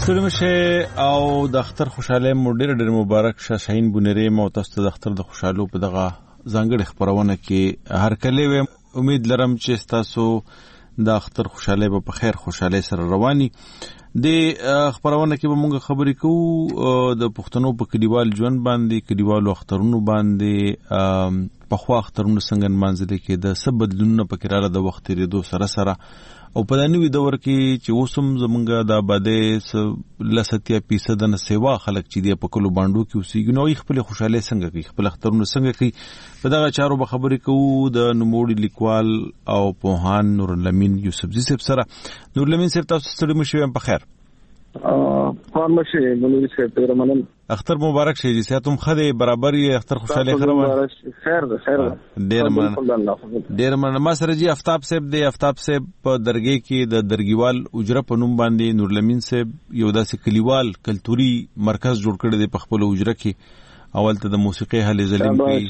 ستړي مشه او د اختر خوشاله مو ډېر مبارک شه. شاهین بونری مو تاسو ته د اختر د خوشالو په دغه ځانګړي خبرونه کې هر کله و امید لرم چې تاسو د اختر خوشاله په خیر خوشاله سره رواني. د خبرونه کې به موږ خبرې کوو د پښتنو په کډیوال ژوند باندې، کډیوالو اخترونو باندې، په خوا اخترونو څنګه منځلي کې د سبب بدلونونو په کراله د وخت لري سره سره او په دنیوي دور کې چې اوسم زمونږ د آبادې لساتیا فیصد نه سیوا خلک چې دی په کلو باندې کې اوسېږي نو خپل خوشاله څنګه کوي، خپل اخترونه څنګه کوي، په دغه چارو به خبرې کوو د نوموړي لیکوال او پوهان نور لمین یوسفزي صاحب سره. نور لمین صاحب تاسو ستړي مشئ په خیر. خان مشه مولوی صاحب ته مننه. اختر مبارک شه جی ساتم خدای برابرۍ اختر خوشاله خبره خیر ده خیر ډیر مننه. ما سره جی آفتاب صاحب دی. آفتاب صاحب په درګي کې د درګیوال اجره په نوم باندې نور لمین صاحب یو داسې کلیوال کلتوري مرکز جوړ کړی دی په خپل اجره کې. اول ته د موسیقي هلي زلیم کوي،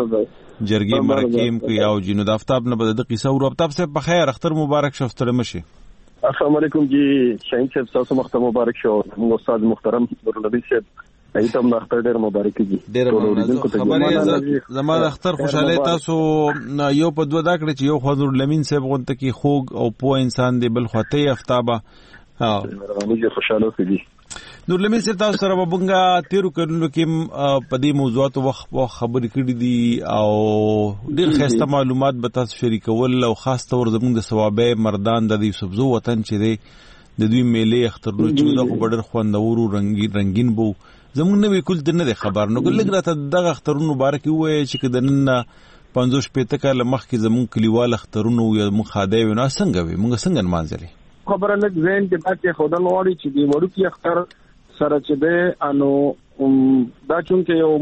جرګي مرکیم کوي او جنو د آفتاب نه بده قصه ور. آفتاب صاحب په خیر اختر مبارک شه. ستړي مشه. السلام علیکم جی شاهین صاحب تاسو مخته مبارک شو. موږ استاد محترم نورالدین صاحب ایتم اختر ډیر مبارک کی. ډیر مننه. زموږ اختر خوشاله تاسو یو په دوه دا کړی چې یو حضور لمین صاحب غونته کې خوږ او پوه انسان دی، بل خواته افتابه موږ خوشاله کیږي. نور لمین صاحب تاسو سره وبنګا تیرو کړنو کې په دې موضوعات وخت خبرې کړې دي او ډېر خسته معلومات به تاسو شریکول او خاص تور زموږ د ثوابه مردان د یوسفزو وطن چې دی د دوی میلې اخترونو چې دغه بډر خوندورو رنگین بو زموږ نه وکول د نه خبر نو ګل راته دغه اخترونو مبارک وي چې کدنن 50 کال مخکې زموږ کلیوال اخترونو یا مخاده وي نو څنګه وي موږ څنګه مانځلې خبره لږ زین کې دا چې خدای نوړي چې دی وړو کې اختر سره چې ده انو دا چونکه یو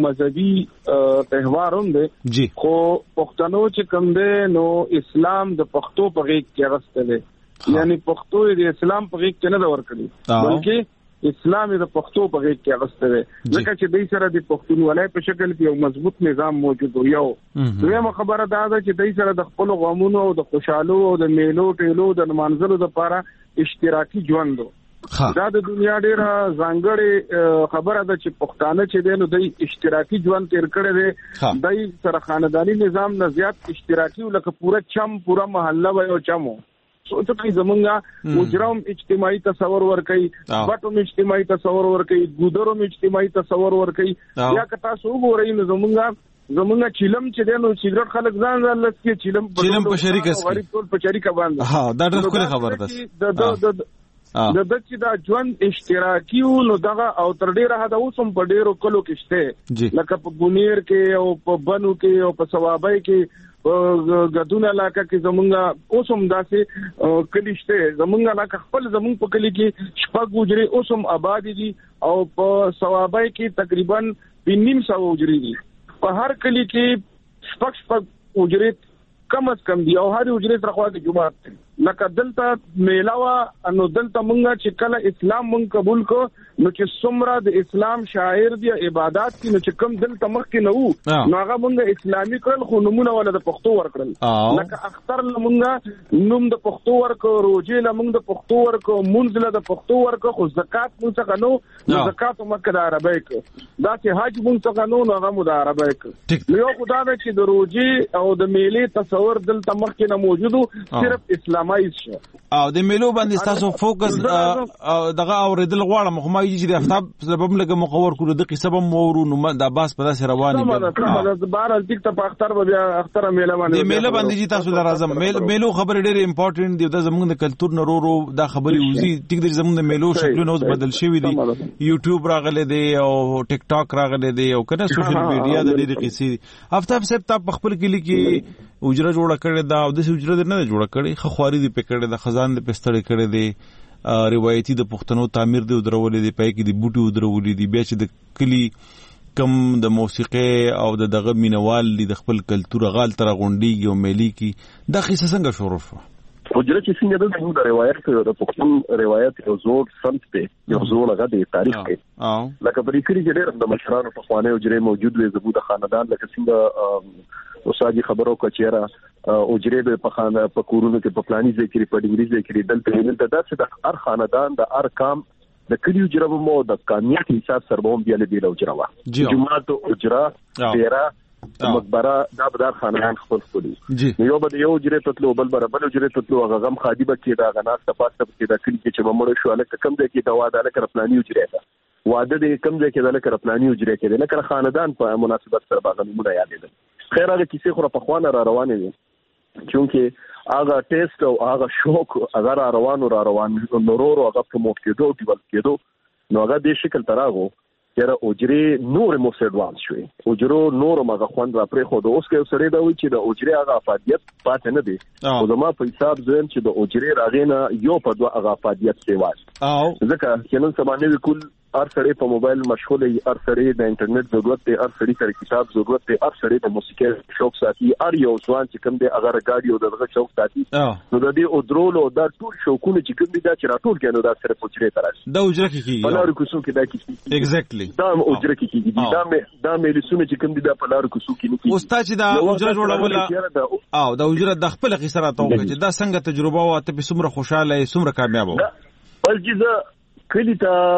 مذهبي تهوار هم دی خو پښتنو چې کوم دی نو اسلام د پښتو په غیږ کې راستل دی، یعنی پښتو د اسلام په غیږ کې نه ور کړی بلکې اسلام د پښتو په غیږ کې راستل دی ځکه چې دوی سره د پښتونولۍ په شکل کې یو مضبوط نظام موجود یو. دویمه خبره دا ده چې دوی سره د خپل غمونو او د خوشحالو او د میلو ټیلو د منځلو لپاره اشتراکي ژوند دا د دنیا ډیره ځانګړې خبره ده چې پښتانه چې دي نو د اشتراکي ژوند تیر کړی دی. دای سره خاندانی نظام نه زیات اشتراکي لکه پورا چم پورا محله وایو چمو سوچ کوي زمونږه مجرم اجتماعي تصور ور کوي، بټوم اجتماعي تصور ور کوي، ګودروم اجتماعي تصور ور کوي. یا کتا سو ګورئ نو زمونږه چیلم چې دینو سیګریټ خلک ځان لکه چیلم په شریک اس غریب ټول په شریک باندې ها دا ډېر خبره ده د چې دا ژوند اشتراکي نو دغه او تر ډیره حد اوسم په ډیرو کلو کې شته لکه په بونیر کې او په بنو کې او په ثوابای کې غدونه علاقه کې زمونږه اوسم داسې کلی شته. زمونږه علاقه خپل زمونږ په کلی کې شپږ وجري اوسم آباد دي او په ثوابای کې تقریبا 300 وجري دي. په هر کلی کې شپږ وجري کم از کم دی او هر وجري سره خواږه جمعه دي. لکه دلته میلاوا انو دلته مونږه چې کله اسلام مونږ قبول کو نو چې څومره د اسلام شاعر دی عبادت کې نو چې کم دلته مخکې نه وو نو هغه مونږه اسلامي کړل خو نمونه ولا د پښتو ورکړل لکه اختر مونږه نوم د پښتو ورکو، روزي له مونږ د پښتو ورکو، منځ له د پښتو ورکو، خو زکات مونږ څنګه نو زکات مکه د عربی کو دا چې حج مونږ څنګه نو هغه مو د عربی کو. یو خدای چې د روزي او د میلې تصور دلته مخکې نه موجودو صرف اسلام او د میلو باندې تاسو فوکس دغه اوریدل غواړم خو ما یی چې د افتاب سبب لګه مقور کړو د قصه به مورو نو د باس په داسې رواني به بهر الټیک ته په اختر بیا اختر میله باندې د میله باندې چې تاسو لازم میلو خبر ډېر امپورټنت دی د زموږ د کلچر نورو دا خبري وزي ټیک د زموږ د میلو شکلونه اوس بدل شوی دي، یوټیوب راغله دی او ټیک ټاک راغله دی او کنه سوشل میډیا د ډېر قصې. افتاب صاحب ته په خپل کلی کې اجره جوړه کړې دا او د اجره نه جوړه کړې خخواري دی پکړې د خزان د پستړې کړې دی روایتي د پښتنو تعمیر دی درولې دی پای کې دی بوټي درولې دی بیا چې د کلی کم د موسیقي او د دغه مینوال دی د خپل کلچر غال تر غونډي او ملي کې د قصه څنګه شروع شو؟ اجره چې څنګه د روایت د پښتون روایت یو زوړ سنت دی یو زوړ هغه دی تاریخ کې لکه بری کړي چې ډېر د مشرانو په خوانه اجره موجود وي زبوده خاندان لکه څنګه اوساجي خبرو کچيره اجره په خانه په کورونو کې په پلاني ذکر په ډیګري ذکر دلته داسې د هر خاندان د هر کام د کلیو جرب مو د کامیاب حساب سربوم بیا له بیل اجرا جمعات اجرا پیرا مقبره دا بدار خانان خپل یو بده یو اجره تطلو بل اجره تطلو غم خادیبه کې دا غناس تفاصله کې دا کلی کې چې مړ شو الک کم ځای کې دا واده الک رپلانی اجره ده واده دې کم ځای کې دا الک رپلانی اجره کې ده لکه خاندان په مناسبت سره باغ موږ یادېدل خیر هغه کیسه خو په خوانه را روانه دي چونکه هغه ټیسټ او هغه شوق هغه را روان نورو هغه پروموټ کېدو ډیول کېدو نو هغه د شکل تراغو یاره اوجري نور مو سډوانس شوي اوجرو نور ماغه خوند را پرې خو د اوس کې سړی دا وی چې د اوجري هغه افادیت پاتې نه دي او زما په حساب زم چې د اوجري راغینه یو په دوه هغه افادیت سیوا او ځکه چې نن سبا نه کول هر سړی په موبایل مشغول دی هر سړی د انټرنیټ ضرورت دی هر سړی سره کتاب ضرورت دی هر سړی د موسیقي شوق ساتي هر یو ځوان چې کوم دی هغه راګاډي او دغه شوق ساتي نو د دې او درول او د ټول شوقونه چې کوم دي دا چې راټول کینو دا سره پوښتنه تراشي دا اوجره کې په لارو کوڅو کې دا کې ایگزیکټلی دا اوجره کې کیږي دا مې لسونه چې کوم دي دا په لارو کوڅو کې نه کیږي استاد چې دا اوجره جوړول او دا اوجره د خپل قصه راته چې دا څنګه تجربه او ته به څومره خوشاله څومره کامیاب و بل جزا کلی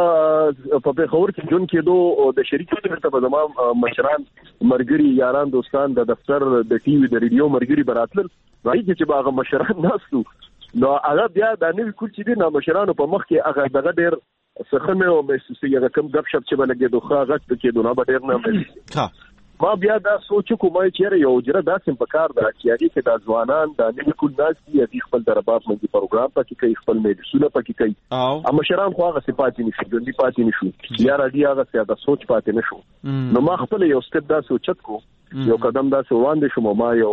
ته په پیښور کې جون کېدو د شریکانو ته په زمام مشران مرګري یاران دوستان د دفتر د ټي وي د ریډیو مرګري براتل راځي چې باغ مشران ناسو نو هغه بیا د نوې کول چې د مشرانو په مخ کې هغه دغه ډېر سخنه او محسوسي هغه کم غب شپ چې بلګي دوخه غټ کې دونه به ډېر نه ما بیا دا سوچ کوم چې یو جره داسې په کار دا چې هغه کې د ځوانان د نوې کول ناس دي خپل درباب باندې پروګرام پکې کوي خپل میډیسونه پکې کوي او مشران خو هغه صفات نشي ګندې پاتې نشو یا راځي هغه څه د سوچ پاتې نشو نو ما خپل یو سټپ دا سوچت کو یو قدم دا سوان دي شو ما یو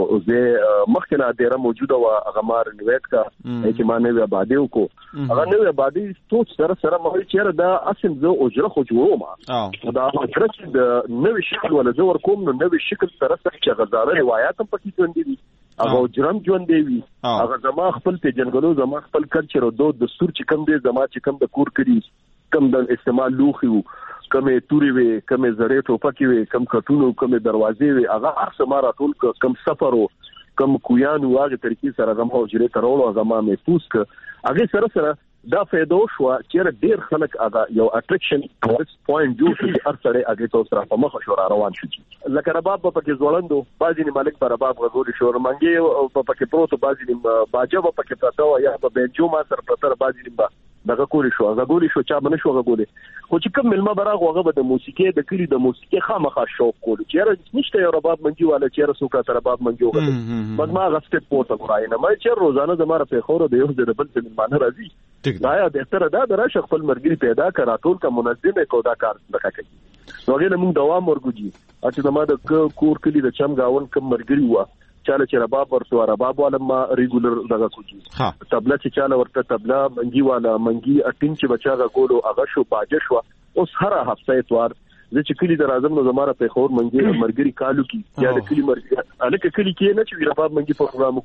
زه مخکنه ډیره موجوده و هغه مار نیوت کا چې ما نه آبادی وکړو هغه نه آبادی سوچ سره ما چې دا اصل زه اوجره خو جوړم دا اوجره چې د نوې شکل ولا زور کوم نو نوې شکل سره چې غزاره روایت هم پکې ژوند دي هغه جرم ژوند دی هغه زما خپل په جنګلو زما خپل کلچر او دستور چې کم دی زما چې کم د کور کړي کم د استعمال لوخي کمه توري وي کمه زړې ټوپکې وي کم کټونو کمه دروازې وي هغه هر سماره ټول کم سفرو کم کویانو هغه طریقې سره زما حجره ترولو زما مې پوسک هغه سره دا فایده شو چې ډېر خلک هغه یو اټریکشن پوینټ جوړ شي هر سړی هغه تو سره په مخ شو روان شي لکه رباب په کې ځوړندو بازي مالک پر رباب غوړي شو منګي په کې پروت بازي باجه په کې پتا یا په بنجو ما سره پتر بازي دغه کولی شو هغه ګولې شو چا باندې شو هغه ګولې خو چې کوم ملما براغ هغه د موسیقي د کلی د موسیقي خامخا شوق کول چې نشته یو رباب منجي والا چې رسو کا تر رباب منجي وغه بعد ما غسټ پورته غراي نه مې چې روزانه زماره په خور د یو د بل څه معنی راځي دا یا د تر دا دراشه خپل مرګري پیدا کړه ټول کا منظمه کو دا کار دغه کوي نو غل موږ دوام ورګوجي چې زما د کور کلی د چم گاون کم مرګري و چاله چې رباب ورته رباب والا ما ریګولر دغه کوجي تبلا چې چاله ورته تبلا منګي والا منګي اټین چې بچا غولو هغه شو باجه شو اوس هر هفته اتوار زه چې کلی د اعظم نو زماره په خور منګي مرګري کالو کې یا د کلی مرګري الکه کلی کې نه چې رباب منګي پروګرام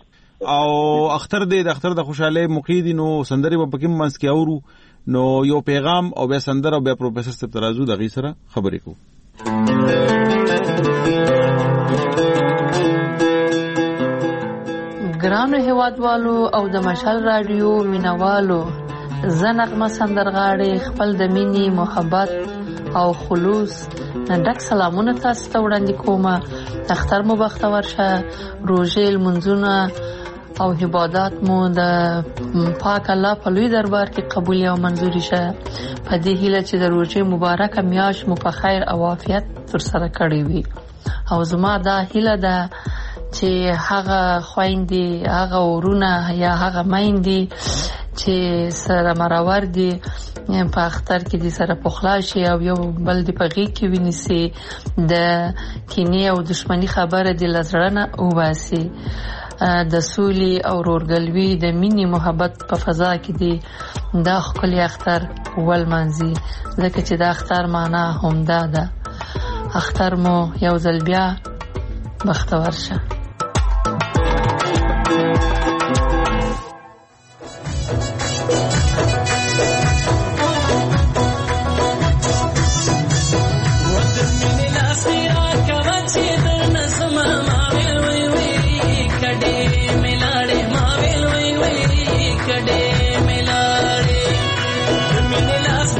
او اختر د خوشاله مقیدی نو سندري په کوم منس کې اورو نو یو پیغام او بیا سندر او بیا پروفیسور صاحب ترازو دغه سره خبرې کو ګرانو هیوادوالو او د مشال رادیو مینوالو زنغمه سندرغاړي خپل د مینی محبت او خلوص نندک سلامونه تاسو ته وړاندې کوم اختر مو بختور شه روزه منځونه او عبادت مو د پاک الله په لوی دربار کې قبول او منزوري شه په دې هیله چې د روزه مبارکه میاش مو په خیر او عافیت تر سره کړی وي او زما دا هیله ده چې هغه خويندې هغه ورونه یا هغه مایندې چې سره مرور دي په اختر کې دي سره پخلا شي او یو بل دی په غي کې ونیسي د کینې او دښمنی خبره دی لزړنه او واسي د سولي او ورورګلوي د مینی محبت په فضا کې دي دا خپل اختر ول منځي ځکه چې دا اختر معنا هم ده اختر مو یو ځل بیا بختور شه मिलाड़े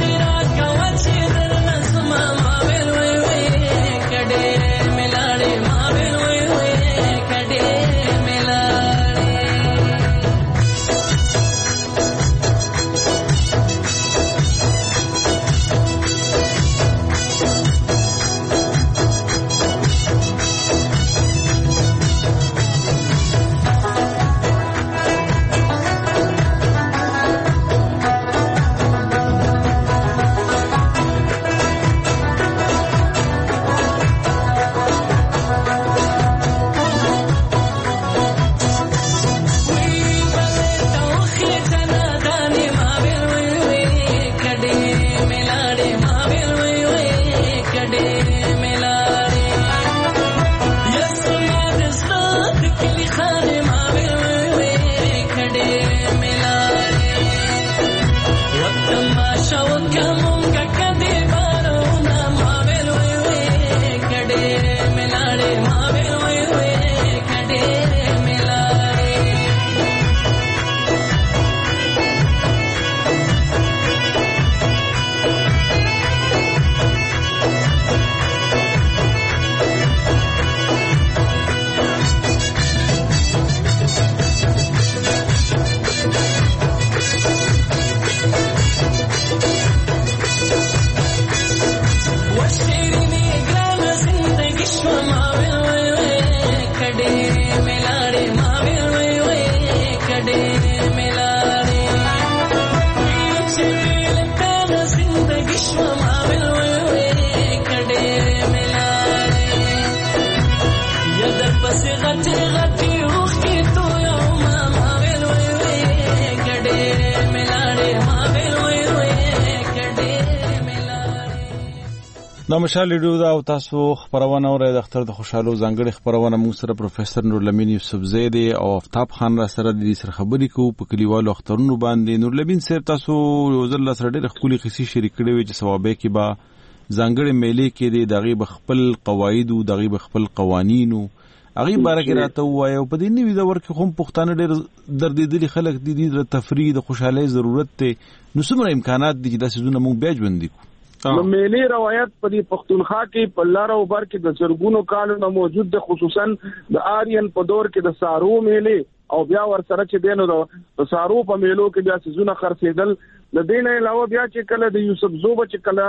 داسې غټي غټي اوښکې تویوم ما ویل وی وی که ډېرې مې لاړې ما ویل وی وی که ډېرې مې لاړې. دا مشال ریډیو دا او تاسو خبرونه اورئ. د اختر د خوشحالو ځانګړي خبرونه موږ سره پروفیسور نورالامین یوسفزی دی او آفتاب خان را سره د دې سره خبرې کوو په کلیوالو اخترونو باندې. نورالامین صاحب تاسو یو ځل سره ډېر ښکلي قصې شریک کړې وې چې ثوابه کې به ځانګړي میلې کې دی دغه بخپل قواعد او دغه بخپل قوانینو هغه باره کې راته وایو. په دې نیوي دور کې هم پښتانه ډېر دردېدلي خلک دي د تفریح د خوشحالۍ ضرورت ته نو څومره امکانات دي چې داسې ځونه موږ بیا ژوندي کړو. نو میلې روایت په دې پښتونخوا کې په لار او بر کې د زرګونو کالونو موجود ده، خصوصا د آریان په دور کې د سارو میلې او بیا ور سره چې دینو د سارو په میلو کې بیا سيزونه خرڅېدل. د دې نه علاوه بیا چې کله د یوسف زو چې کله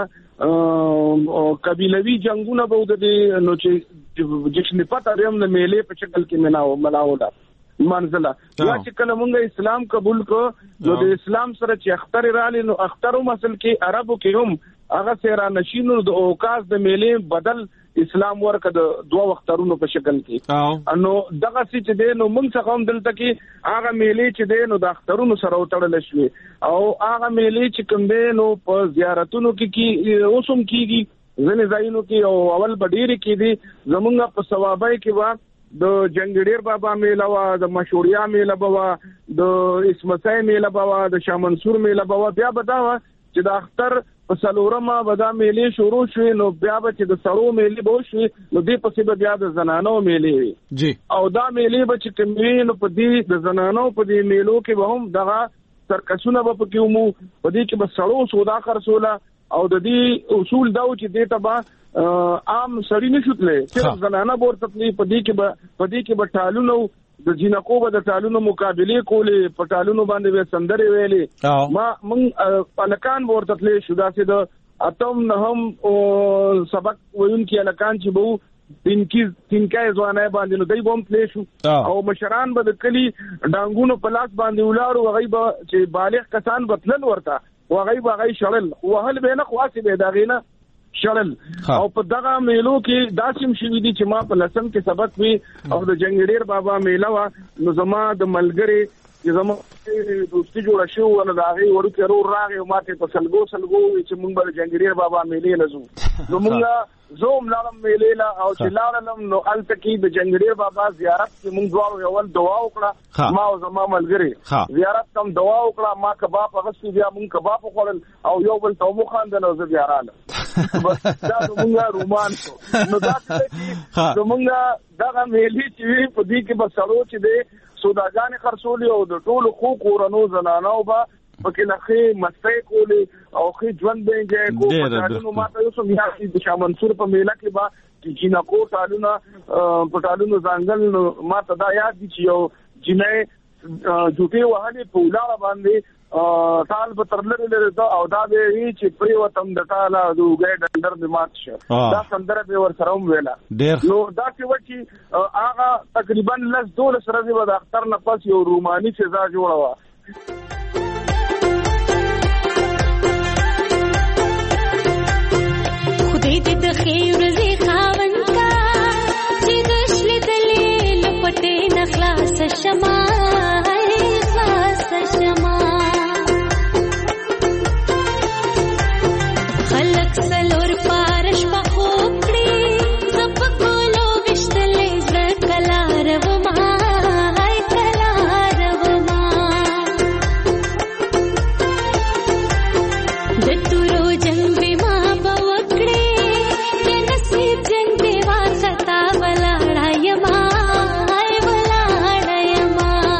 قبیلوي جنگونه به د نو چې جشن پته ریم د میلې په شکل کې مناوله منزله یا چې کله مونږ اسلام قبول کو نو د اسلام سره چې اختر رالي نو اختر مسل کې عربو کې هم هغه سره نشینو د اوقاز د میلې بدل اسلام ورکه د دوه وختونو په شکل کې نو دغه چې د نو مونږ څنګه هم دلته کې هغه میلې چې د نو د اخترونو سره وتړل شوی او هغه میلې چې کوم دی نو په زیارتونو کې اوسم کېږي ځنې ځایونو کې او اول بډېری کې دي زمونږ په ثوابای کې وا د جنگډیر بابا میله وا د مشوریا میله بوا د اسمتای میله بوا د شاه منصور میله بوا بیا بداوه چې د اختر په سلورمه بدا میلې شروع شوې نو بیا به چې د سړو میلې به شوې نو دې پسې به بیا د زنانو میلې وي جی او دا میلې به چې کومې نو په دې د زنانو په دې میلو کې به هم دغه سرکسونه به پکې ومو په دې کې به سړو سودا خرڅوله او د دې اصول دا چې دې ته به عام سړی نشوتلې چې زنانه ورته په دې کې به ټالونو د جنکو به د ټالونو مقابله کولې په ټالونو باندې به سندري ویلې ما مونږ پلکان ورته تلې شو داسې د اتم نه هم سبق وینکي الکان چې وو تینکای ځوانای باندې نو دای بوم تلې شو او مشران به د کلی ډانګونو په لاس باندې ولارو هغه به چې بالغ کسان بتلل ورته هغه شړل وهل به نه خاصه به داغینه شړل او په دغه میلو کې داسیم شوی دي چې ما په لسم کې سبق وی او د جنگډیر بابا میله وا نو زما د ملګری چې زما دوستي جوړه شو ول داغي ورته رو راغی او ماته په سلګو چې مونږ به جنگډیر بابا میلې لزو نو مونږ زوم لارم میلې لا او چې لارم نو التکی د جنگډیر بابا زیارت کې مونږ دوه اول دعا وکړه ما او زما ملګری زیارت کم دعا وکړه ما کباب غوښتي بیا مونږ کباب وخورل او یو بل ته مو خاندل او زه یاراله دا مونږه رومان نو دا چې مونږه دغه میلې چې په دې کې به سړو چې د سوداګانې خرڅولې او د ټولو خو کورونو زنانو به پکې لخې مستۍ کولې او خې ژوند به یې کو پټالونو ماته یو څه بیا د شاه منصور په میله کې به جنکو ټالونه پټالونو ځنګل ماته دا یاد دي چې یو جنې جوټي وهلې په ولاره باندې تال به ترلره او دا به چې پری وتم د تعالی دوګې ډندر به مات شه دا سندره به ور سره ویلا نو دا چې وچی هغه تقریبا لس 12 سره به د اختر نه پس یو روماني سزا جوړه وا خدای دې د خیر زی خاوند کا چې دشل دلې لپټې نخلاص شمه خلاص شمه خلق سلور پارش بخوب کړي سب کولو وشتلې زړه کلار وما هاي کلار وما د تورو جنگ به ما بوکړي د نصیب جنگ به واسطا ولاړای ما هاي ولاړای ما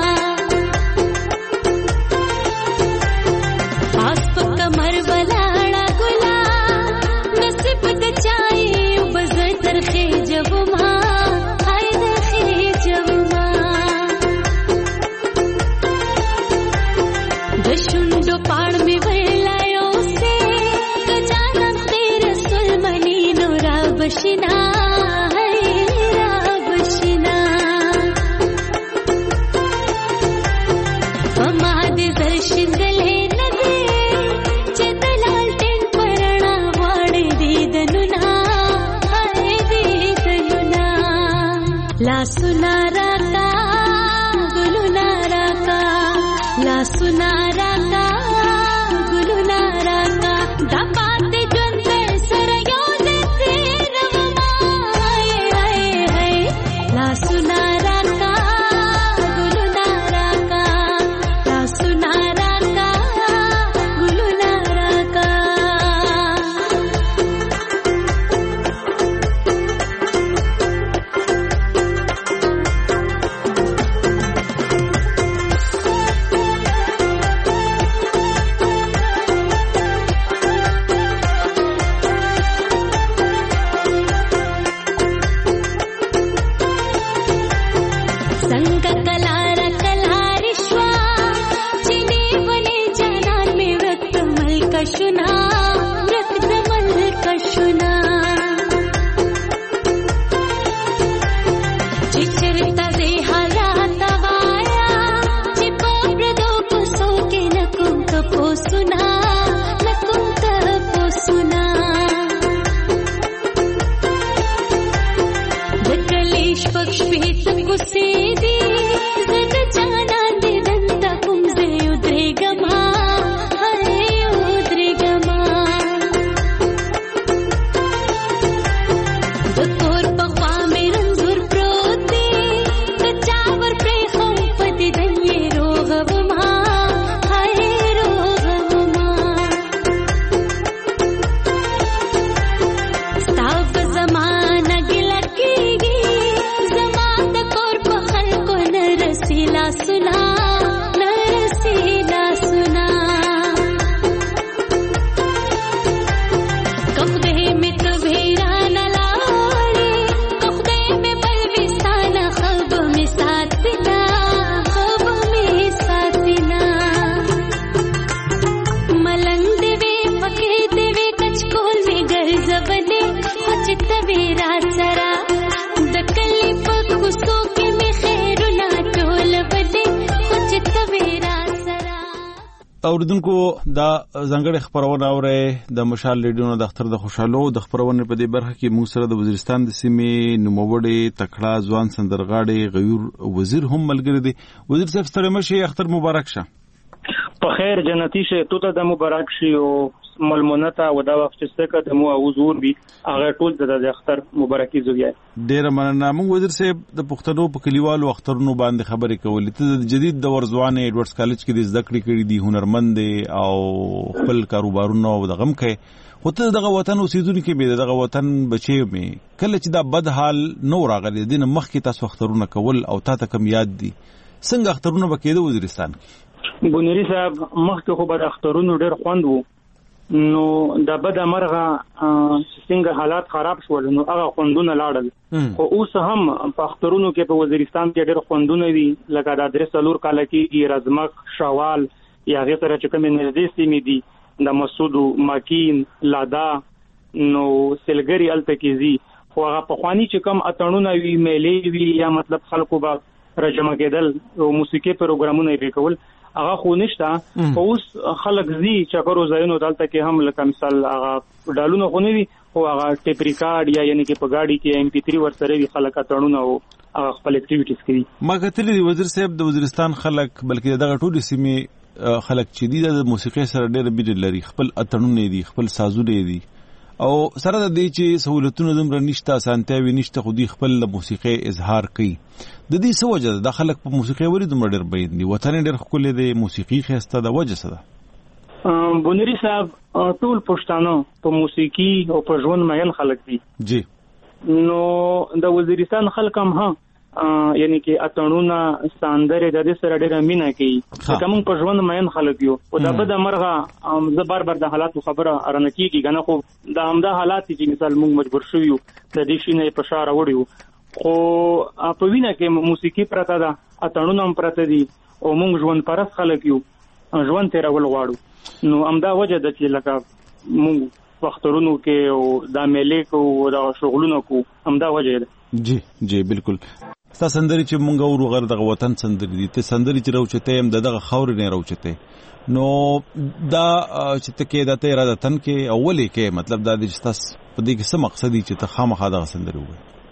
ला सुनारा का गुलुनारा का ला सुनारा का गुलुनारा का दपाते जुंदे सरयो दे तेरवमा हाय हाय हाय ला सुनारा का गुलुनारा का ला सुनारा का गुलुनारा का संग कलारा कलारिश्वा चिने बने जनान में व्रत मल कशुना व्रत मल कशुना चिचरिता दे हयाता वाया चिपो प्रदो पुसो के नकुम तपो सुना दकलेश पक्ष पीत कुसेदी जग जाना दे दंता कुमजे उद्रे गमा हरे उद्रे गमा दकोर पक्वा में रंजुर प्रोते कचावर प्रेखों पति धन्ये रोगवमा हरे रोगवमा स्ताव जमाना गिलकेगी जमात कोर पखल को नरसीला सुना कखदे में तवेरा न लाड़े कखदे में बलविस्ताना खब में साथिना मलंग देवे पके देवे कचकोल में गर्ज बने चित तवेरा सरा दकली पकुसो के में खैरुना टोल बने चित तवेरा सरा اوریدونکو دا ځانګړي خبرونه اورئ د مشال ریډیو د اختر د خوشحالو د خبرونه په دې برخه کې موږ سره د وزیرستان د سیمې نوموړي تکړه ځوان سندرغاړي غیور وزیر هم ملګری دي. وزیر صاحب ستړي مشه اختر مبارک شه. په خیر جنتی شه تو ته د مبارک شي او ملمونته و دا وخت چې څنګه د مو حضور وي هغه ټول د اختر مبارکي زویا ډیر مننه. موږ وزیر صاحب د پښتنو په کلیوالو اخترونو باندې خبرې کولې. ته د جدید دور ځوان ایډورډز کالج کې د زده کړې کړې دي، هنرمند او خپل کاروبارونه او د غم کوي. خو ته دغه وطن اوسیدونکو به دغه وطن بچي مې کله چې دا بد حال نو راغلی دین مخکې تاسو اخترونه کول او تا ته کم یاد دي څنګه اخترونه وکړي د وزیرستان کې؟ بونری صاحب مخکې خو به اخترونو ډېر خوند وو، نو د بد مرغه څنګه حالات خراب شول نو هغه خوندونه لاړل. خو اوس هم په اخترونو کې په وزیرستان کې ډېر خوندونه دي، لکه د ادرس لور کال کې رزمک شوال یا غیر سره چې کوم نږدې سیمې دي د مسعود ماکین لادا نو سلګری التکیزي خو هغه په خواني چې کوم اتړونه وی میلې وی یا مطلب خلکو به راجمع کېدل او موسیقي پروګرامونه یې کول هغه خو نشته. اوس خلک زی چکرو زینو دلته کې هم لکه مثال هغه ډالونه خو نه وي خو هغه ټیپ ریکارډ یا یعنی کې په گاډي کې MP3 ورسره وی خلک اتړونه او هغه خپل اکټیویټیز کوي. ما کتلې وزیر صاحب د وزیرستان خلک بلکې دغه ټول سیمې خلک چې دي د موسیقي سره ډېر بیډ لري، خپل اتړونه دي، خپل سازونه دي او سره د دې چې سہولتونه زمره نشته، سانتیاوي نشته، خو دي خپل موسیقي اظهار کوي. د دې څه وجه ده؟ د خلک په موسیقي ورې دومره ډېر بیان دي، وطن ډېر ښکلی دی، موسیقي ښایسته ده، وجه څه ده؟ بونری صاحب ټول پښتانه په موسیقي او په ژوند مایل خلک دي جی. نو د وزیرستان خلک هم یعنی کې اتړونه ساندره د دې سره ډېر مینه کوي، چې موږ په ژوند مایل خلک یو او دا به د مرغه زه بار د حالاتو خبره ارنه کیږي کنه، خو دا همدا حالات چې مثال موږ مجبور شو یو د دې شینه په شار وړو خو په وینه کې موسیقي پرته ده، اتړونه هم پرته دي او موږ ژوند پرس خلک یو، ژوند تیرول غواړو. نو همدا وجه ده چې لکه موږ وختونو کې او دا میلې کو او دا شغلونه کو همدا وجه ده. جی جی بالکل. ستا سندري چې مونږ ورو غر دغه وطن سندري دي، ته سندري چې راوچته هم دغه خاور نه راوچته، نو دا چې ته کې د ته اراده تن کې اولې کې مطلب دا د تاسو په دې کې څه مقصد دي چې ته خامخا دغه سندري وګورې؟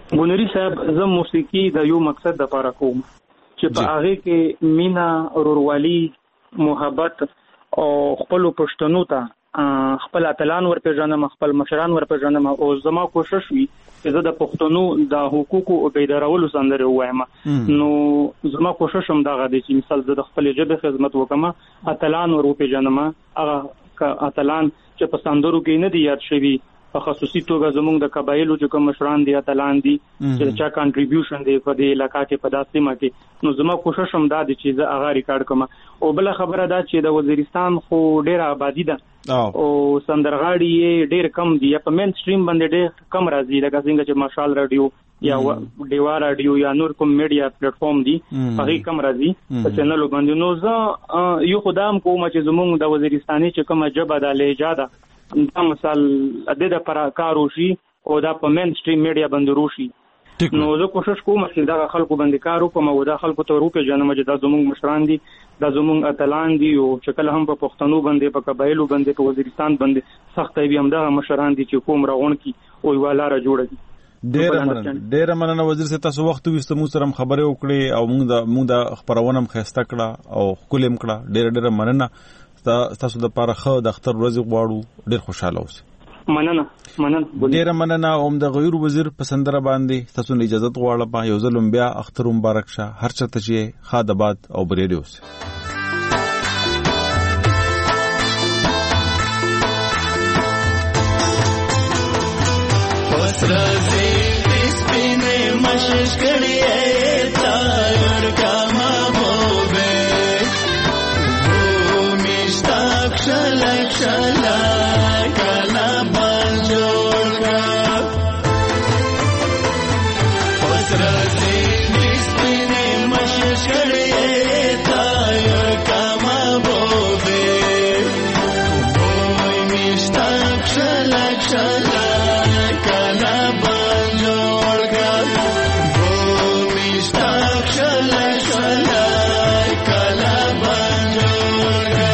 ګونری صاحب زه موسیقي د یو مقصد لپاره کوم چې په هغه کې مینا ورورولي محبت او خپل پښتنو ته خپل اتلان ورپېژنم خپل مشران ورپېژنم او زما کوشش وي چې زه د پښتنو د حقوقو او بیدارولو سندره وایم نو زما کوشش هم دغه دی چې مثال زه د خپل ژبې خدمت وکم اتلان ورپېژنم هغه اتلان چې په سندرو کې نه دي یاد شوي په خصوصي توګه زموږ د قبایلو چې کوم مشران دي اتلان دي چې چا کنټریبیوشن دی په دې علاقې کې په داسې ما کې نو زما کوشش هم دا دی چې زه هغه ریکارډ کوم او بل خبره دا چې د وزیرستان خو ډېر آبادی ده او سندرغاړي ډېر کم دي په مین سټریم باندې ډېر کم راځي لکه څنګه چې مشال رادیو یا دیوا رادیو یا نور کوم میډیا پلیټ فارم دي هغه کم راځي په چینل باندې نو زه یو خدام کوم چې زموږ د وزیرستاني چې کوم جبه د لهجه ده دا مثال د لپاره کار وشي او دا په مین سټریم میډیا باندې روشي نو زه کوشش کوم چې دا خلکو باندې کار وکم او دا خلکو ته وروپېژنم چې دا زموږ مشران دي دا زموږ اتلان دي او چې کله هم په پښتنو باندې په قبایلو باندې په وزیرستان باندې سخت وي هم دا مشران دي چې کوم راغون کی او یو لاره جوړه دي ډېر مننه وزیر صاحب تاسو وخت وست مو سره خبرې وکړې او موږ د خبرونه خسته کړه او خپلم کړه ډېر مننه تاسو د پاره خو د اختر ورځ غواړو ډېر خوشاله اوسئ مننه ډېر مننه اوم د غیر وزیر پسندره باندې تاسو نه اجازه غواړم یو ځل بیا اختر مبارک شه هر چاته چې خاد آباد او بریډي اوسئ وسرازي سپینې مشش کړي تایر کما بوبه شلک شلک کلا بنجور کا وسرازی سپینې مشش کړي تایر کما بوبه وای مشتاق شلک شلک کلا بنجور کا وای مشتاق شلک شلک کلا بنجور کا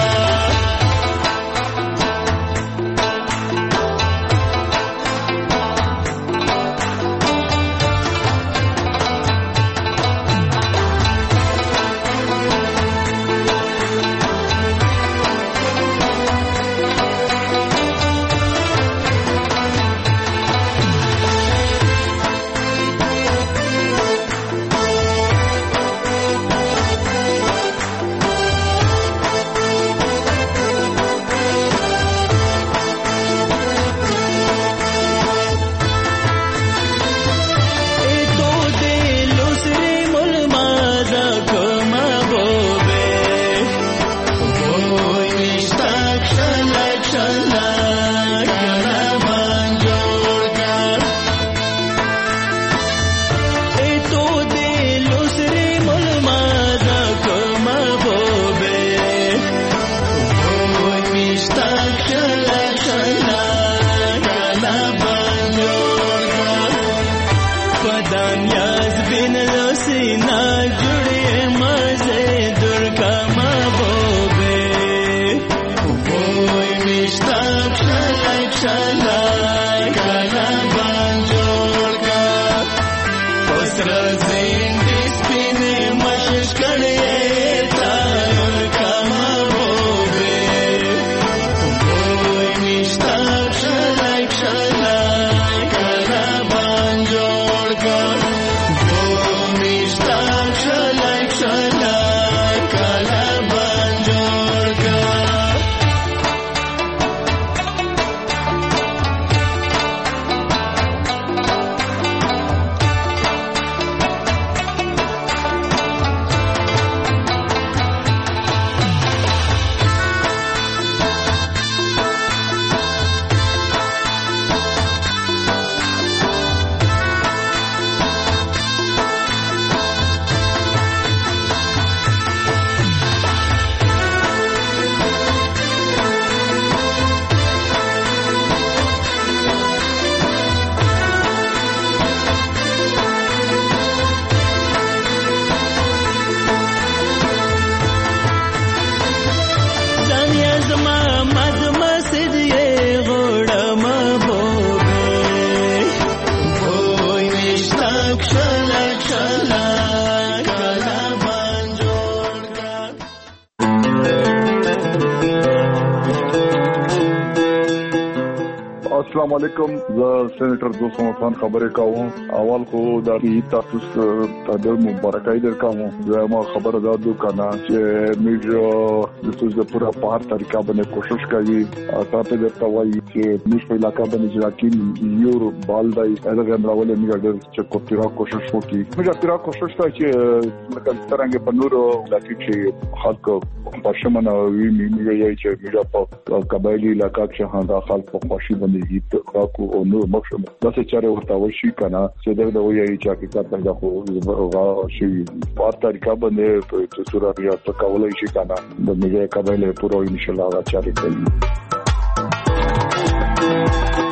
السلام علیکم زه سېنیټر دوست محمد خبرې کوم. اول خو د تاسو ته مبارکي درکوم. زه ما خبره دادو کنه چې موږ د څه پورا په هر طریقه باندې کوشش کوي. تاسو درته وایي چې موږ په علاقې باندې ځکه یو بال دی هغه راولې موږ د کوپیرا کوشش وکړي. موږ پیرا کوشش کوي چې لکه څنګه په نورو علاقې کې خلک په شمنه وی موږ یې چې موږ په قبایلی علاقې کې هغه خلک په خوشي باندې هیڅ راکو او نو مخشم دا څه چاره ورته وشي کنه چې دا وایي چې حقیقت پیدا خو غا شي په طریقه باندې په صورت یا په کولای شي کنه د موږ قبایل پورو ان شاء الله چاره کوي.